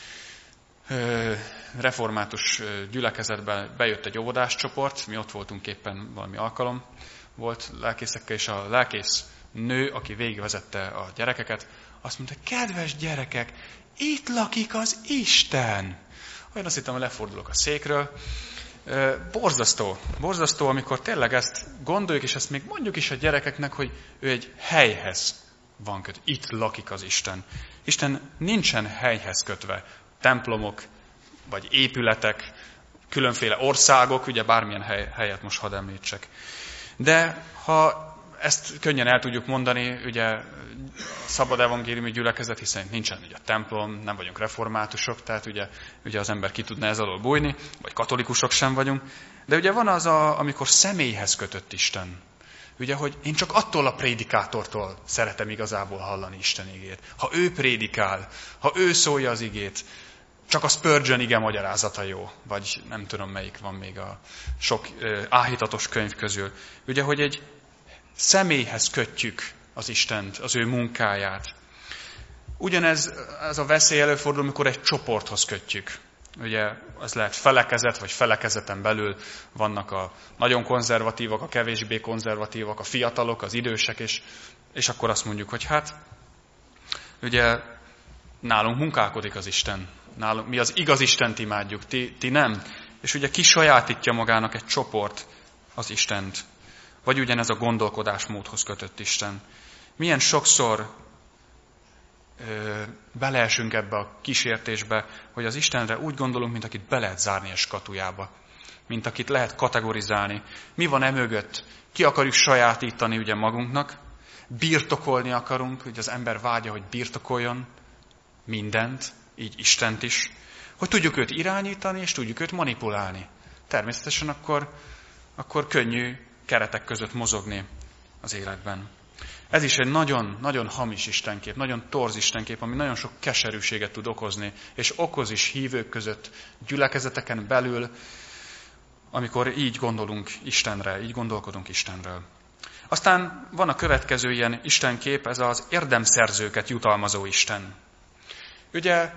református gyülekezetben bejött egy óvodáscsoport, mi ott voltunk éppen, valami alkalom volt lelkészekkel, és a lelkész nő, aki végigvezette a gyerekeket, azt mondta, kedves gyerekek, itt lakik az Isten. Olyan azt hittem, hogy lefordulok a székről. Borzasztó, borzasztó, amikor tényleg ezt gondoljuk, és ezt még mondjuk is a gyerekeknek, hogy ő egy helyhez van kötve. Itt lakik az Isten. Isten nincsen helyhez kötve. Templomok, vagy épületek, különféle országok, ugye bármilyen hely, helyet most hadd említsek. De ha ezt könnyen el tudjuk mondani, ugye a szabad evangéliumi gyülekezet, hiszen nincsen ugye a templom, nem vagyunk reformátusok, tehát ugye, ugye az ember ki tudna ez alól bújni, vagy katolikusok sem vagyunk. De ugye van az, a, amikor személyhez kötött Isten. Ugye, hogy én csak attól a prédikátortól szeretem igazából hallani Isten igét. Ha ő prédikál, ha ő szólja az igét, csak a Spurgeon ige magyarázata jó, vagy nem tudom melyik van még a sok ö, áhítatos könyv közül. Ugye, hogy egy személyhez kötjük az Istent, az ő munkáját. Ugyanez ez a veszély előfordul, amikor egy csoporthoz kötjük. Ugye ez lehet felekezet, vagy felekezeten belül vannak a nagyon konzervatívak, a kevésbé konzervatívak, a fiatalok, az idősek, és, és akkor azt mondjuk, hogy hát, ugye nálunk munkálkodik az Isten. Nálunk, mi az igaz Istent imádjuk, ti, ti nem. És ugye ki sajátítja magának egy csoport az Istent. Vagy ugyanez a gondolkodásmódhoz kötött Isten. Milyen sokszor ö, beleesünk ebbe a kísértésbe, hogy az Istenre úgy gondolunk, mint akit be lehet zárni a skatujába. Mint akit lehet kategorizálni. Mi van emögött? Ki akarjuk sajátítani ugye magunknak? Birtokolni akarunk, hogy az ember vágya, hogy birtokoljon mindent, így Istent is. Hogy tudjuk őt irányítani, és tudjuk őt manipulálni. Természetesen akkor, akkor könnyű keretek között mozogni az életben. Ez is egy nagyon, nagyon hamis istenkép, nagyon torz istenkép, ami nagyon sok keserűséget tud okozni, és okoz is hívők között, gyülekezeteken belül, amikor így gondolunk Istenre, így gondolkodunk Istenről. Aztán van a következő ilyen istenkép, ez az érdemszerzőket jutalmazó Isten. Ugye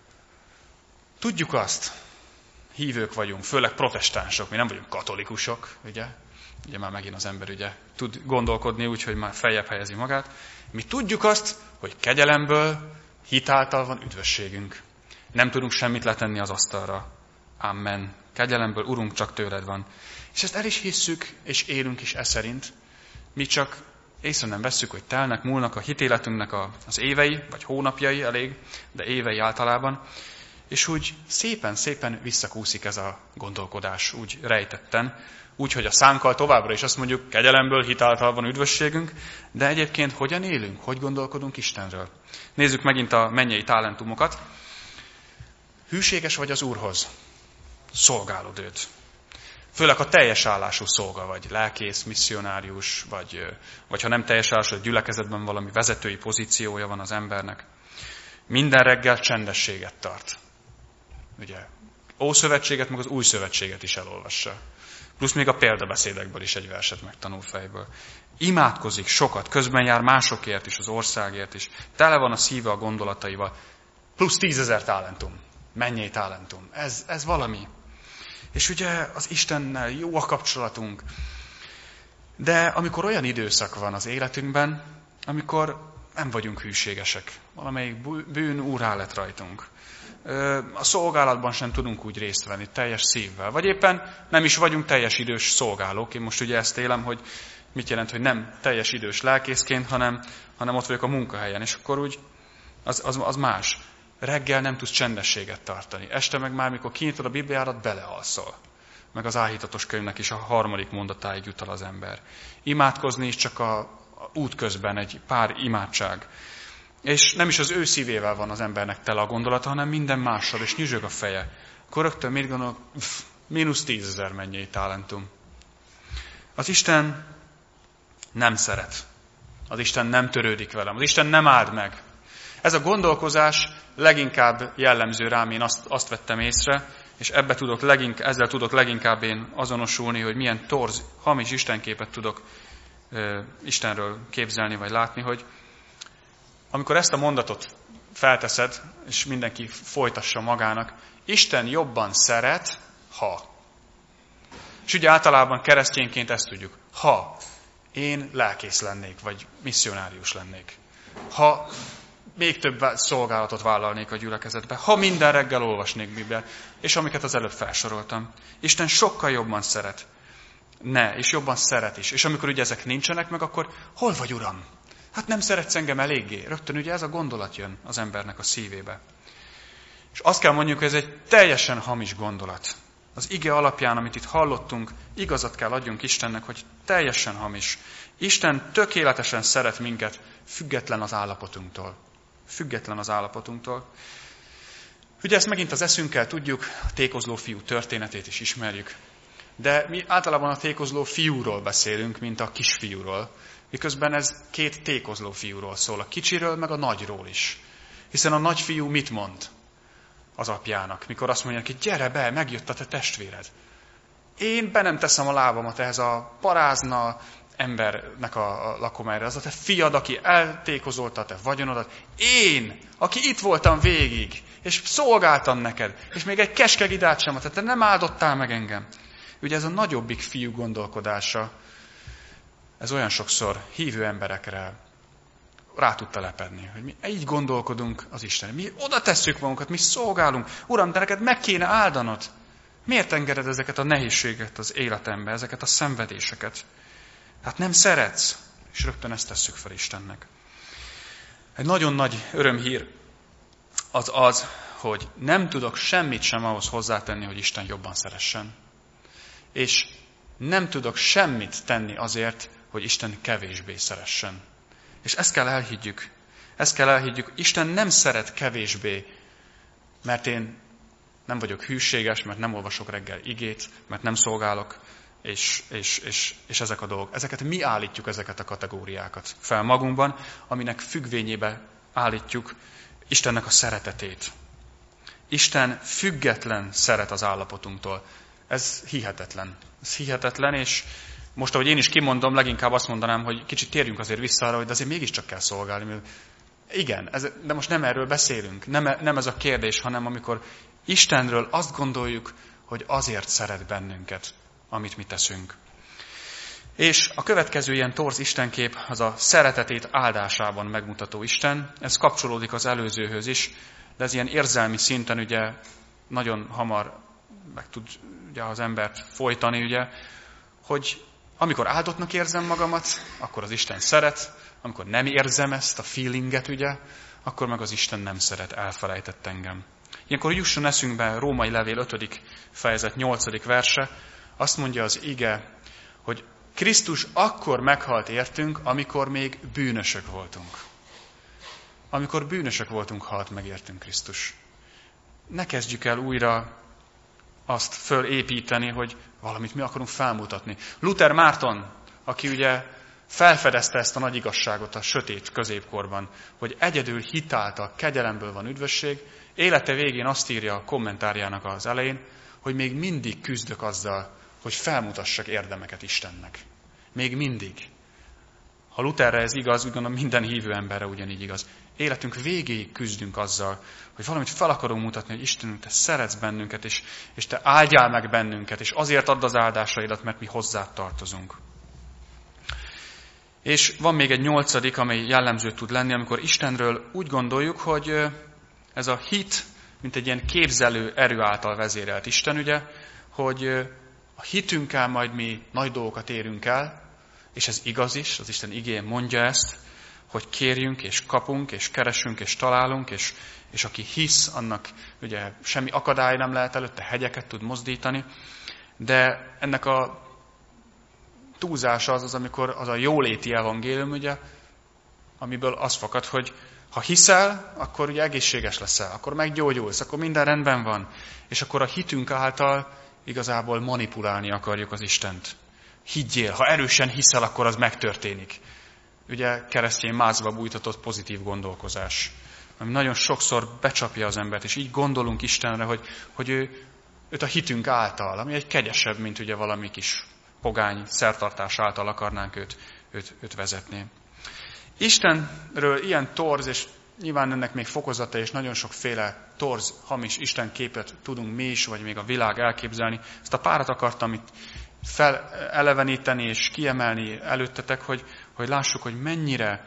tudjuk azt, hívők vagyunk, főleg protestánsok, mi nem vagyunk katolikusok, ugye? Ugye már megint az ember ugye tud gondolkodni úgy, hogy már feljebb helyezi magát. Mi tudjuk azt, hogy kegyelemből, hitáltal van üdvösségünk. Nem tudunk semmit letenni az asztalra. Amen. Kegyelemből, Urunk, csak tőled van. És ezt el is hisszük, és élünk is e szerint. Mi csak észre nem vesszük, hogy telnek, múlnak a hitéletünknek az évei, vagy hónapjai elég, de évei általában. És úgy szépen-szépen visszakúszik ez a gondolkodás, úgy rejtetten, úgy, hogy a szánkkal továbbra is azt mondjuk, kegyelemből, hitáltal van üdvösségünk, de egyébként hogyan élünk, hogy gondolkodunk Istenről. Nézzük megint a mennyei talentumokat. Hűséges vagy az Úrhoz, szolgálod őt. Főleg, ha teljes állású szolga vagy, lelkész, misszionárius, vagy, vagy ha nem teljes állású, a gyülekezetben valami vezetői pozíciója van az embernek. Minden reggel csendességet tart. Ugye, Ószövetséget, meg az Új Szövetséget is elolvassa. Plusz még a példabeszédekből is egy verset megtanul fejből. Imádkozik sokat, közben jár másokért is, az országért is. Tele van a szíve a gondolataival. Plusz tízezer talentum. Mennyei talentum. Ez, ez valami. És ugye az Istennel jó a kapcsolatunk. De amikor olyan időszak van az életünkben, amikor nem vagyunk hűségesek. Valamelyik bűn úrrá lett rajtunk. A szolgálatban sem tudunk úgy részt venni, teljes szívvel. Vagy éppen nem is vagyunk teljes idős szolgálók. Én most ugye ezt élem, hogy mit jelent, hogy nem teljes idős lelkészként, hanem, hanem ott vagyok a munkahelyen. És akkor úgy az, az, az más. Reggel nem tudsz csendességet tartani. Este meg már, mikor kinyitod a Bibliádat, belealszol. Meg az áhítatos könyvnek is a harmadik mondatáig jut el az ember. Imádkozni is csak a, a út közben egy pár imádság. És nem is az ő szívével van az embernek tele a gondolata, hanem minden mással, és nyüzsög a feje. Akkor rögtön mit gondolok? Pff, mínusz tízezer mennyei talentum. Az Isten nem szeret. Az Isten nem törődik velem. Az Isten nem áld meg. Ez a gondolkozás leginkább jellemző rám, én azt, azt vettem észre, És ebbe tudok legink, ezzel tudok leginkább én azonosulni, hogy milyen torz, hamis istenképet tudok ö, Istenről képzelni vagy látni, hogy amikor ezt a mondatot felteszed, és mindenki folytassa magának, Isten jobban szeret, ha. És ugye általában keresztényként ezt tudjuk. Ha én lelkész lennék, vagy misszionárius lennék. Ha még több szolgálatot vállalnék a gyülekezetbe. Ha minden reggel olvasnék Bibliát, és amiket az előbb felsoroltam. Isten sokkal jobban szeret. Ne, és jobban szeret is. És amikor ugye ezek nincsenek meg, akkor hol vagy, Uram? Hát nem szeretsz engem eléggé. Rögtön ugye ez a gondolat jön az embernek a szívébe. És azt kell mondjuk, hogy ez egy teljesen hamis gondolat. Az ige alapján, amit itt hallottunk, igazat kell adjunk Istennek, hogy teljesen hamis. Isten tökéletesen szeret minket, független az állapotunktól. Független az állapotunktól. Ugye ezt megint az eszünkkel tudjuk, a tékozló fiú történetét is ismerjük. De mi általában a tékozló fiúról beszélünk, mint a kisfiúról. Miközben ez két tékozló fiúról szól, a kicsiről, meg a nagyról is. Hiszen a nagyfiú mit mond az apjának, mikor azt mondja neki, gyere be, megjött a te testvéred. Én be nem teszem a lábamat ehhez a parázna embernek a, a lakomára. Az a te fiad, aki eltékozolta a te vagyonodat. Én, aki itt voltam végig, és szolgáltam neked, és még egy keskegidát sem adtál, te nem áldottál meg engem. Ugye ez a nagyobbik fiú gondolkodása, ez olyan sokszor hívő emberekre rá tud telepedni, hogy mi így gondolkodunk az Isten. Mi oda tesszük magunkat, mi szolgálunk. Uram, de neked meg kéne áldanod. Miért engeded ezeket a nehézségeket az életembe, ezeket a szenvedéseket? Hát nem szeretsz, és rögtön ezt tesszük fel Istennek. Egy nagyon nagy örömhír az az, hogy nem tudok semmit sem ahhoz hozzátenni, hogy Isten jobban szeressen. És nem tudok semmit tenni azért, hogy Isten kevésbé szeressen. És ezt kell elhiggyük. Ezt kell elhiggyük. Isten nem szeret kevésbé, mert én nem vagyok hűséges, mert nem olvasok reggel igét, mert nem szolgálok, és, és, és, és ezek a dolgok. Ezeket mi állítjuk, ezeket a kategóriákat fel magunkban, aminek függvényébe állítjuk Istennek a szeretetét. Isten független szeret az állapotunktól. Ez hihetetlen. Ez hihetetlen, és most, ahogy én is kimondom, leginkább azt mondanám, hogy kicsit térjünk azért vissza arra, hogy azért mégiscsak kell szolgálni. Igen, ez, de most nem erről beszélünk. Nem, nem ez a kérdés, hanem amikor Istenről azt gondoljuk, hogy azért szeret bennünket, amit mi teszünk. És a következő ilyen torz istenkép az a szeretetét áldásában megmutató Isten. Ez kapcsolódik az előzőhöz is, de ez ilyen érzelmi szinten ugye nagyon hamar meg tud ugye, az embert folytani, ugye, hogy amikor áldottnak érzem magamat, akkor az Isten szeret, amikor nem érzem ezt a feelinget, ugye, akkor meg az Isten nem szeret, elfelejtett engem. Ilyenkor jusson eszünkbe Római levél ötödik fejezet nyolcadik verse, azt mondja az ige, hogy Krisztus akkor meghalt értünk, amikor még bűnösök voltunk. Amikor bűnösök voltunk, halt meg értünk Krisztus. Ne kezdjük el újra azt fölépíteni, hogy valamit mi akarunk felmutatni. Luther Márton, aki ugye felfedezte ezt a nagy igazságot a sötét középkorban, hogy egyedül hitáltal, kegyelemből van üdvösség, élete végén azt írja a kommentárjának az elején, hogy még mindig küzdök azzal, hogy felmutassak érdemeket Istennek. Még mindig. Ha Lutherre ez igaz, úgy gondolom minden hívő emberre ugyanígy igaz. Életünk végéig küzdünk azzal, hogy valamit fel akarunk mutatni, hogy Istenünk, te szeretsz bennünket, és, és te áldjál meg bennünket, és azért add az áldásaidat, mert mi hozzád tartozunk. És van még egy nyolcadik, amely jellemző tud lenni, amikor Istenről úgy gondoljuk, hogy ez a hit, mint egy ilyen képzelő erő által vezérelt Isten, ugye, hogy a hitünkkel majd mi nagy dolgokat érünk el, és ez igaz is, az Isten igéje mondja ezt, hogy kérjünk, és kapunk, és keresünk, és találunk, és, és aki hisz, annak ugye semmi akadály nem lehet előtte, hegyeket tud mozdítani, de ennek a túlzása az az, amikor az a jóléti evangélium, ugye, amiből az fakad, hogy ha hiszel, akkor ugye egészséges leszel, akkor meggyógyulsz, akkor minden rendben van, és akkor a hitünk által igazából manipulálni akarjuk az Istent. Higgyél, ha erősen hiszel, akkor az megtörténik. Ugye keresztény mázba bújtatott pozitív gondolkozás, ami nagyon sokszor becsapja az embert, és így gondolunk Istenre, hogy, hogy ő őt a hitünk által, ami egy kegyesebb, mint ugye valami kis pogány szertartás által akarnánk őt, őt, őt vezetni. Istenről ilyen torz, és nyilván ennek még fokozata, és nagyon sokféle torz, hamis Isten képet tudunk mi is, vagy még a világ elképzelni. Ezt a párat akartam itt feleleveníteni és kiemelni előttetek, hogy, hogy lássuk, hogy mennyire,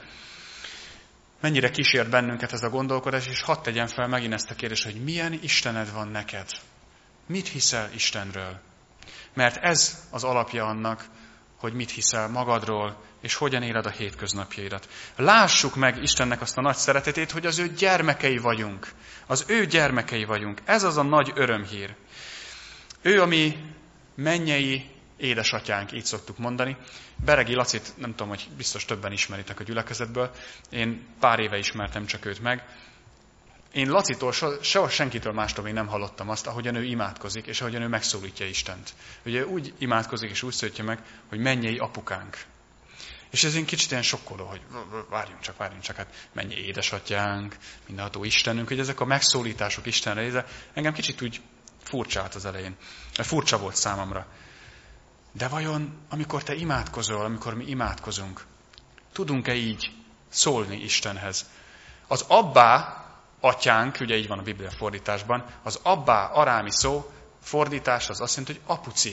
mennyire kísért bennünket ez a gondolkodás, és hadd tegyen fel megint ezt a kérdést, hogy milyen Istened van neked? Mit hiszel Istenről? Mert ez az alapja annak, hogy mit hiszel magadról, és hogyan éled a hétköznapjaidat. Lássuk meg Istennek azt a nagy szeretetét, hogy az ő gyermekei vagyunk. Az ő gyermekei vagyunk. Ez az a nagy örömhír. Ő a mi mennyei édesatyánk, így szoktuk mondani. Beregi Lacit, nem tudom, hogy biztos többen ismeritek a gyülekezetből. Én pár éve ismertem csak őt meg. Én Lacitól, sehol senkitől mástól még nem hallottam azt, ahogyan ő imádkozik, és ahogyan ő megszólítja Istent. Ugye úgy imádkozik, és úgy szólítja meg, hogy mennyei apukánk. És ez egy kicsit ilyen sokkoló, hogy várjunk csak, várjunk csak, hát mennyi édesatyánk, mindenható Istenünk, hogy ezek a megszólítások Istenre, ez engem kicsit úgy furcsált az elején. Furcsa volt számomra. De vajon, amikor te imádkozol, amikor mi imádkozunk, tudunk-e így szólni Istenhez? Az abbá, atyánk, ugye így van a Biblia fordításban, az abbá arámi szó fordítás az azt jelenti, hogy apuci.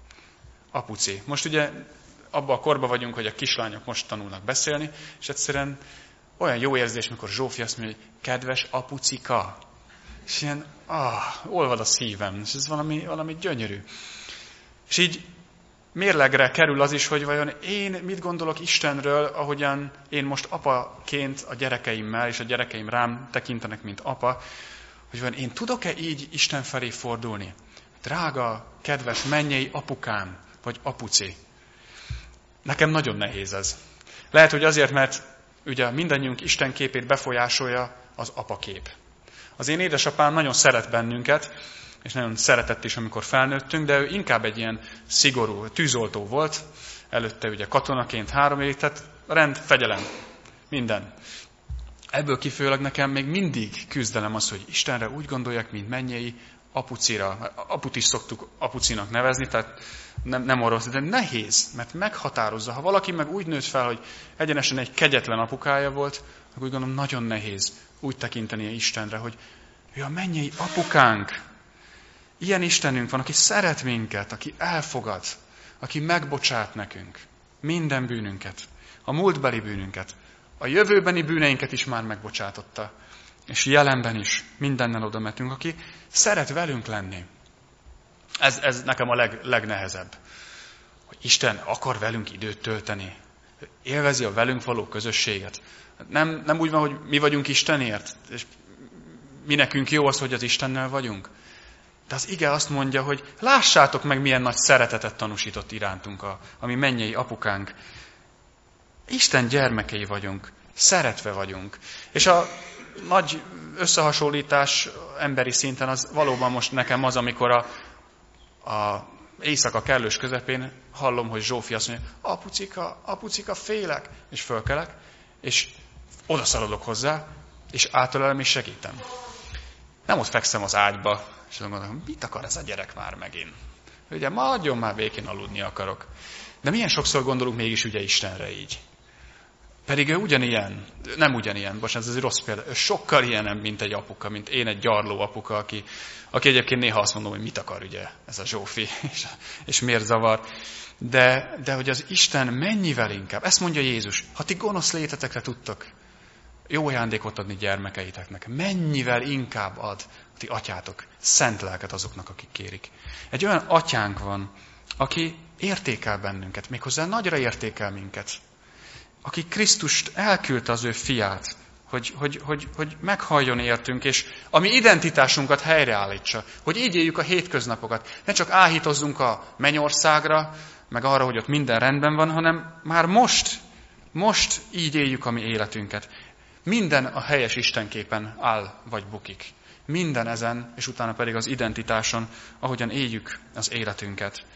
Apuci. Most ugye abban a korban vagyunk, hogy a kislányok most tanulnak beszélni, és egyszerűen olyan jó érzés, mikor Zsófi azt mondja, hogy kedves apucika. És ilyen, ah, olvad a szívem, és ez valami, valami gyönyörű. És így mérlegre kerül az is, hogy vajon én mit gondolok Istenről, ahogyan én most apaként a gyerekeimmel, és a gyerekeim rám tekintenek, mint apa, hogy vajon én tudok-e így Isten felé fordulni? Drága, kedves, mennyei apukám, vagy apuci. Nekem nagyon nehéz ez. Lehet, hogy azért, mert ugye mindannyiunk Isten képét befolyásolja az apakép. Az én édesapám nagyon szeret bennünket, és nagyon szeretett is, amikor felnőttünk, de ő inkább egy ilyen szigorú, tűzoltó volt. Előtte ugye katonaként három évig, tehát rend, fegyelem, minden. Ebből kifejezőleg nekem még mindig küzdelem az, hogy Istenre úgy gondolják, mint mennyei apucira. Aput is szoktuk apucinak nevezni, tehát nem, nem orosz, de nehéz, mert meghatározza. Ha valaki meg úgy nőtt fel, hogy egyenesen egy kegyetlen apukája volt, akkor úgy gondolom nagyon nehéz úgy tekintenie Istenre, hogy ő a mennyei apukánk. Ilyen Istenünk van, aki szeret minket, aki elfogad, aki megbocsát nekünk minden bűnünket, a múltbeli bűnünket, a jövőbeni bűneinket is már megbocsátotta, és jelenben is mindennel oda metünk, aki szeret velünk lenni. Ez, ez nekem a leg, legnehezebb, hogy Isten akar velünk időt tölteni, élvezi a velünk való közösséget. Nem, nem úgy van, hogy mi vagyunk Istenért, és mi nekünk jó az, hogy az Istennel vagyunk. De az ige azt mondja, hogy lássátok meg, milyen nagy szeretetet tanúsított irántunk a, a mi mennyei apukánk. Isten gyermekei vagyunk, szeretve vagyunk. És a nagy összehasonlítás emberi szinten az valóban most nekem az, amikor a, a éjszaka kellős közepén hallom, hogy Zsófi azt mondja, apucika, apucika, félek, és fölkelek, és odaszaladok hozzá, és átölelem és segítem. Nem ott fekszem az ágyba, és azt gondolom, mit akar ez a gyerek már megint? Ugye, ma adjon már békén, aludni akarok. De milyen sokszor gondolunk mégis ugye Istenre így. Pedig ő ugyanilyen, nem ugyanilyen, bocsánat, ez egy rossz példa, ő sokkal ilyenebb, mint egy apuka, mint én egy gyarló apuka, aki, aki egyébként néha azt mondom, hogy mit akar ugye ez a Zsófi, és, és miért zavar. De, de hogy az Isten mennyivel inkább, ezt mondja Jézus, ha ti gonosz létetekre tudtok jó ajándékot adni gyermekeiteknek, mennyivel inkább ad a ti atyátok szent lelket azoknak, akik kérik. Egy olyan atyánk van, aki értékel bennünket, méghozzá nagyra értékel minket. Aki Krisztust elküldte az ő fiát, hogy, hogy, hogy, hogy meghalljon értünk, és a mi identitásunkat helyreállítsa, hogy így éljük a hétköznapokat. Ne csak áhítozzunk a mennyországra, meg arra, hogy ott minden rendben van, hanem már most, most így éljük a mi életünket. Minden a helyes Istenképen áll vagy bukik. Minden ezen, és utána pedig az identitáson, ahogyan éljük az életünket.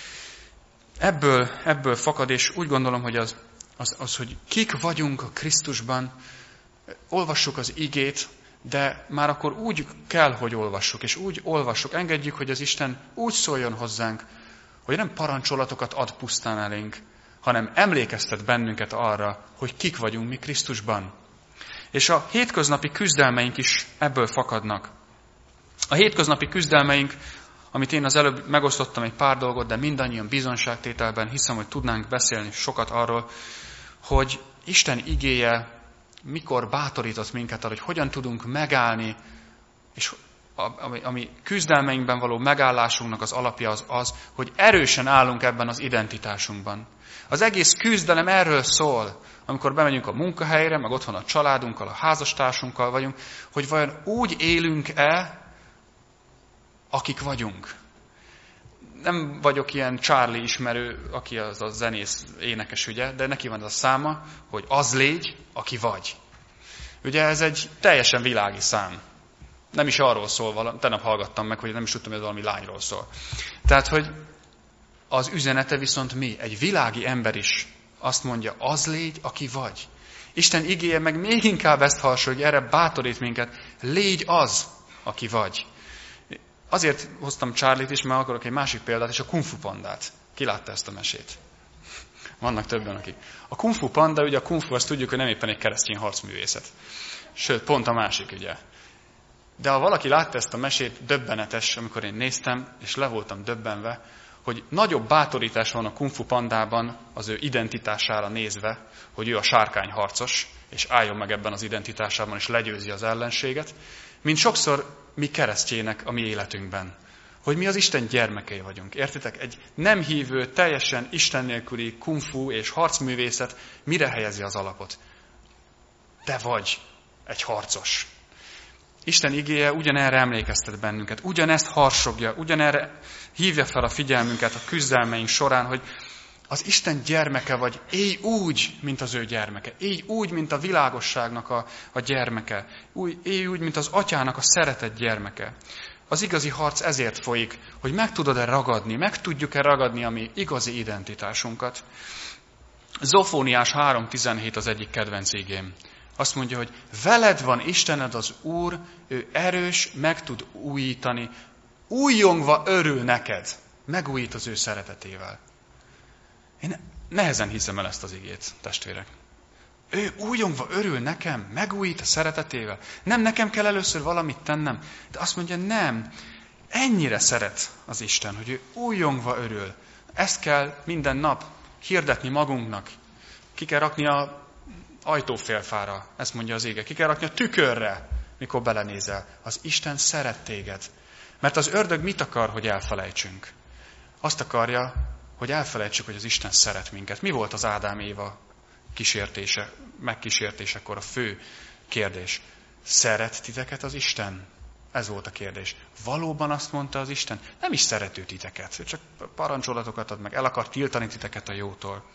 Ebből, ebből fakad, és úgy gondolom, hogy az, az, az, hogy kik vagyunk a Krisztusban, olvassuk az igét, de már akkor úgy kell, hogy olvassuk, és úgy olvassuk, engedjük, hogy az Isten úgy szóljon hozzánk, hogy nem parancsolatokat ad pusztán elénk, hanem emlékeztet bennünket arra, hogy kik vagyunk mi Krisztusban. És a hétköznapi küzdelmeink is ebből fakadnak. A hétköznapi küzdelmeink, amit én az előbb megosztottam egy pár dolgot, de mindannyian bizonságtételben hiszem, hogy tudnánk beszélni sokat arról, hogy Isten igéje mikor bátorított minket arra, hogy hogyan tudunk megállni, és ami, ami küzdelmeinkben való megállásunknak az alapja az az, hogy erősen állunk ebben az identitásunkban. Az egész küzdelem erről szól, amikor bemegyünk a munkahelyre, meg otthon a családunkkal, a házastársunkkal vagyunk, hogy vajon úgy élünk-e, akik vagyunk. Nem vagyok ilyen Charlie ismerő, aki az a zenész, énekes, ugye, de neki van az a száma, hogy az légy, aki vagy. Ugye ez egy teljesen világi szám. Nem is arról szól, valami, tegnap hallgattam meg, hogy nem is tudtam, hogy ez valami lányról szól. Tehát, hogy az üzenete viszont mi? Egy világi ember is azt mondja, az légy, aki vagy. Isten igéje meg még inkább ezt harsog, hogy erre bátorít minket, légy az, aki vagy. Azért hoztam Charlie-t is, mert akarok egy másik példát, és a Kung Fu Pandát. Ki látta ezt a mesét? Vannak többen, akik. A Kung Fu Panda, ugye a Kung Fu, azt tudjuk, hogy nem éppen egy keresztény harcművészet. Sőt, pont a másik, ugye. De ha valaki látta ezt a mesét, döbbenetes, amikor én néztem, és le voltam döbbenve, hogy nagyobb bátorítás van a Kung Fu Pandában az ő identitására nézve, hogy ő a sárkányharcos, és álljon meg ebben az identitásában, és legyőzi az ellenséget, mint sokszor mi keresztjének a mi életünkben. Hogy mi az Isten gyermekei vagyunk. Értitek? Egy nem hívő, teljesen Isten nélküli kung fu és harcművészet mire helyezi az alapot? Te vagy egy harcos. Isten igéje ugyanerre emlékeztet bennünket, ugyanezt harsogja, ugyanerre hívja fel a figyelmünket a küzdelmeink során, hogy az Isten gyermeke vagy, élj úgy, mint az ő gyermeke. Élj úgy, mint a világosságnak a, a gyermeke. Úgy, élj úgy, mint az atyának a szeretett gyermeke. Az igazi harc ezért folyik, hogy meg tudod-e ragadni, meg tudjuk-e ragadni a mi igazi identitásunkat. Zofóniás három tizenhét az egyik kedvenc igém. Azt mondja, hogy veled van Istened az Úr, ő erős, meg tud újítani, újjongva örül neked, megújít az ő szeretetével. Én nehezen hiszem el ezt az igét, testvérek. Ő újjongva örül nekem, megújít a szeretetével. Nem nekem kell először valamit tennem, de azt mondja, nem. Ennyire szeret az Isten, hogy ő újjongva örül. Ezt kell minden nap hirdetni magunknak. Ki kell rakni a ajtófélfára, ezt mondja az ége. Ki kell rakni a tükörre, mikor belenézel. Az Isten szeret téged. Mert az ördög mit akar, hogy elfelejtsünk? Azt akarja, hogy elfelejtsük, hogy az Isten szeret minket. Mi volt az Ádám Éva kísértése, megkísértésekor a fő kérdés? Szeret titeket az Isten? Ez volt a kérdés. Valóban azt mondta az Isten? Nem is szerető titeket, csak parancsolatokat ad meg, el akar tiltani titeket a jótól.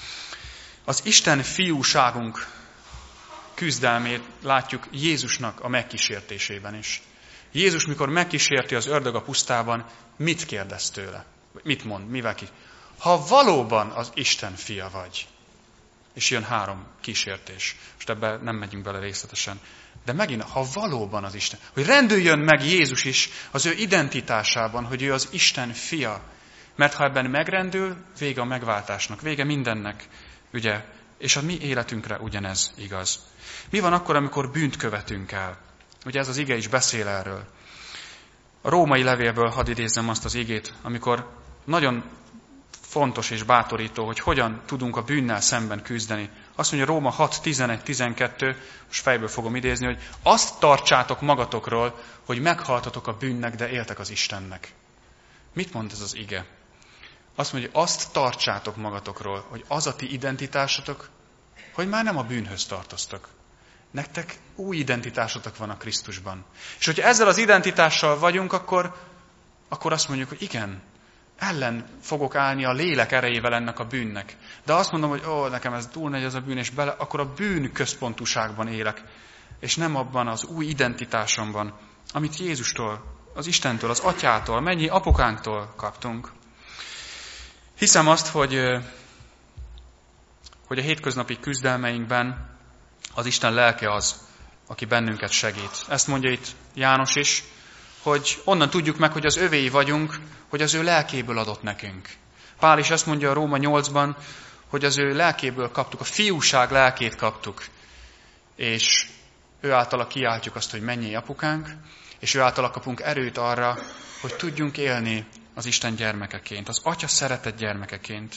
Az Isten fiúságunk küzdelmét látjuk Jézusnak a megkísértésében is. Jézus, mikor megkísérti az ördög a pusztában, mit kérdez tőle? Mit mond? Mivel ki? Ha valóban az Isten fia vagy. És jön három kísértés. Most ebben nem megyünk bele részletesen. De megint, ha valóban az Isten, hogy rendüljön meg Jézus is az ő identitásában, hogy ő az Isten fia. Mert ha ebben megrendül, vége a megváltásnak, vége mindennek, ugye? És a mi életünkre ugyanez igaz. Mi van akkor, amikor bűnt követünk el? Ugye ez az ige is beszél erről. A római levélből hadd idézzem azt az igét, amikor nagyon fontos és bátorító, hogy hogyan tudunk a bűnnel szemben küzdeni. Azt mondja Róma hat tizenegy tizenkettő, most fejből fogom idézni, hogy azt tartsátok magatokról, hogy meghaltatok a bűnnek, de éltek az Istennek. Mit mond ez az ige? Azt mondja, azt tartsátok magatokról, hogy az a ti identitásotok, hogy már nem a bűnhöz tartoztok. Nektek új identitásotok van a Krisztusban. És hogyha ezzel az identitással vagyunk, akkor, akkor azt mondjuk, hogy igen, ellen fogok állni a lélek erejével ennek a bűnnek. De azt mondom, hogy ó, nekem ez túl nagy ez a bűn, és bele, akkor a bűn központúságban élek, és nem abban az új identitásomban, amit Jézustól, az Istentől, az Atyától, mennyi apukánktól kaptunk. Hiszem azt, hogy, hogy a hétköznapi küzdelmeinkben az Isten lelke az, aki bennünket segít. Ezt mondja itt János is, hogy onnan tudjuk meg, hogy az övéi vagyunk, hogy az ő lelkéből adott nekünk. Pál is ezt mondja a Róma nyolcban, hogy az ő lelkéből kaptuk, a fiúság lelkét kaptuk, és ő általa kiáltjuk azt, hogy mennyei apukánk, és ő általa kapunk erőt arra, hogy tudjunk élni az Isten gyermekeként, az Atya szeretett gyermekeként.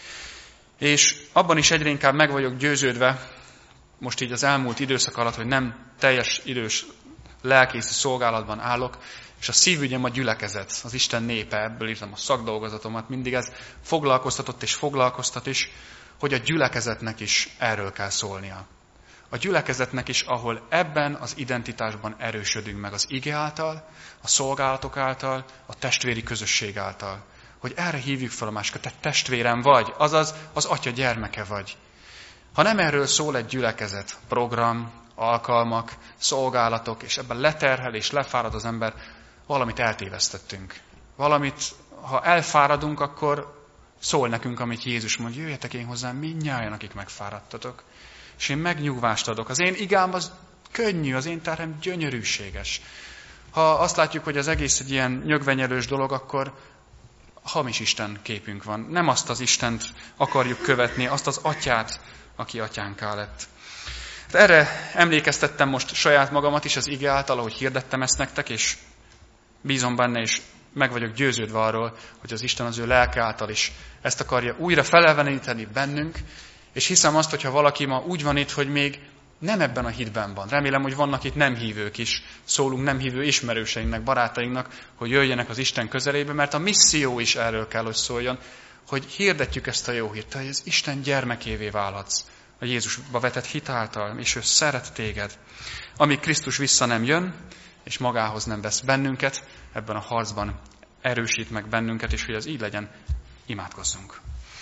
És abban is egyre inkább meg vagyok győződve, most így az elmúlt időszak alatt, hogy nem teljes idős lelkészi szolgálatban állok, és a szívügyem a gyülekezet, az Isten népe, ebből írtam a szakdolgozatomat, mindig ez foglalkoztatott és foglalkoztat is, hogy a gyülekezetnek is erről kell szólnia. A gyülekezetnek is, ahol ebben az identitásban erősödünk meg az ige által, a szolgálatok által, a testvéri közösség által. Hogy erre hívjuk fel a másikat, te testvérem vagy, azaz az Atya gyermeke vagy. Ha nem erről szól egy gyülekezet, program, alkalmak, szolgálatok, és ebben leterhel és lefárad az ember, valamit eltévesztettünk. Valamit, ha elfáradunk, akkor szól nekünk, amit Jézus mond, jöjjetek én hozzám mindnyájan, akik megfáradtatok. És én megnyugvást adok. Az én igám az könnyű, az én terhem gyönyörűséges. Ha azt látjuk, hogy az egész egy ilyen nyögvenyelős dolog, akkor hamis Isten képünk van. Nem azt az Istent akarjuk követni, azt az Atyát, aki atyánká lett. Erre emlékeztettem most saját magamat is az ige által, ahogy hirdettem ezt nektek, és bízom benne, és meg vagyok győződve arról, hogy az Isten az ő lelke által is ezt akarja újra feleleveníteni bennünk, és hiszem azt, hogyha valaki ma úgy van itt, hogy még nem ebben a hitben van. Remélem, hogy vannak itt nem hívők is, szólunk nem hívő ismerőseinknek, barátainknak, hogy jöjjenek az Isten közelébe, mert a misszió is erről kell, hogy szóljon, hogy hirdetjük ezt a jó hírt, hogy az Isten gyermekévé válhatsz a Jézusba vetett hit által, és ő szeret téged. Amíg Krisztus vissza nem jön, és magához nem vesz bennünket, ebben a harcban erősít meg bennünket, és hogy ez így legyen, imádkozzunk.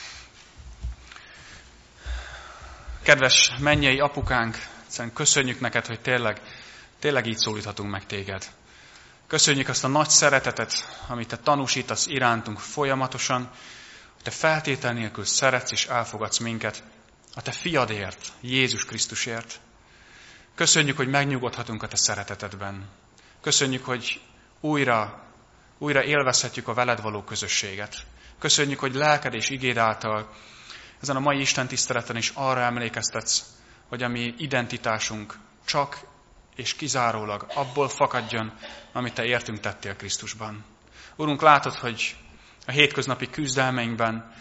Kedves mennyei apukánk, egyszerűen köszönjük neked, hogy tényleg, tényleg így szólíthatunk meg téged. Köszönjük azt a nagy szeretetet, amit te tanúsítasz irántunk folyamatosan, hogy te feltétel nélkül szeretsz és elfogadsz minket a te fiadért, Jézus Krisztusért. Köszönjük, hogy megnyugodhatunk a te szeretetedben. Köszönjük, hogy újra, újra élvezhetjük a veled való közösséget. Köszönjük, hogy lelked és igéd által ezen a mai Isten tiszteleten is arra emlékeztetsz, hogy a mi identitásunk csak és kizárólag abból fakadjon, amit te értünk tettél Krisztusban. Urunk, látod, hogy a hétköznapi küzdelmeinkben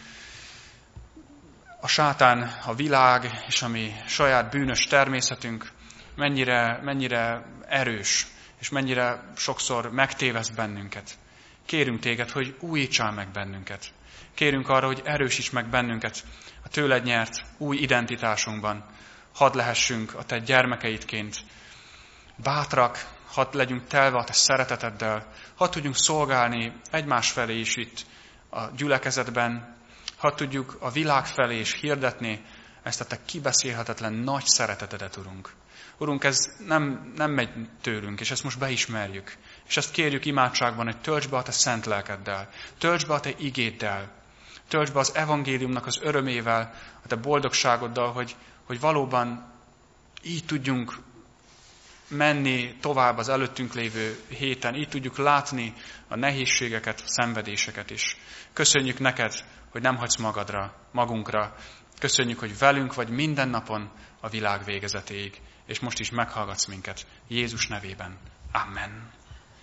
a sátán, a világ és a mi saját bűnös természetünk mennyire, mennyire erős, és mennyire sokszor megtévesz bennünket. Kérünk téged, hogy újítsál meg bennünket. Kérünk arra, hogy erősíts meg bennünket a tőled nyert új identitásunkban. Hadd lehessünk a te gyermekeidként bátrak, hadd legyünk telve a te szereteteddel, hadd tudjunk szolgálni egymás felé is itt a gyülekezetben, hadd tudjuk a világ felé is hirdetni ezt a te kibeszélhetetlen nagy szeretetedet, Urunk. Urunk, ez nem, nem megy tőlünk, és ezt most beismerjük. És ezt kérjük imádságban, hogy töltsd be a te szent lelkeddel, töltsd be a te igéddel, töltsd be az evangéliumnak az örömével, a te boldogságoddal, hogy, hogy valóban így tudjunk menni tovább az előttünk lévő héten, így tudjuk látni a nehézségeket, a szenvedéseket is. Köszönjük neked, hogy nem hagysz magadra, magunkra. Köszönjük, hogy velünk vagy minden napon a világ végezetéig, és most is meghallgatsz minket. Jézus nevében. Amen.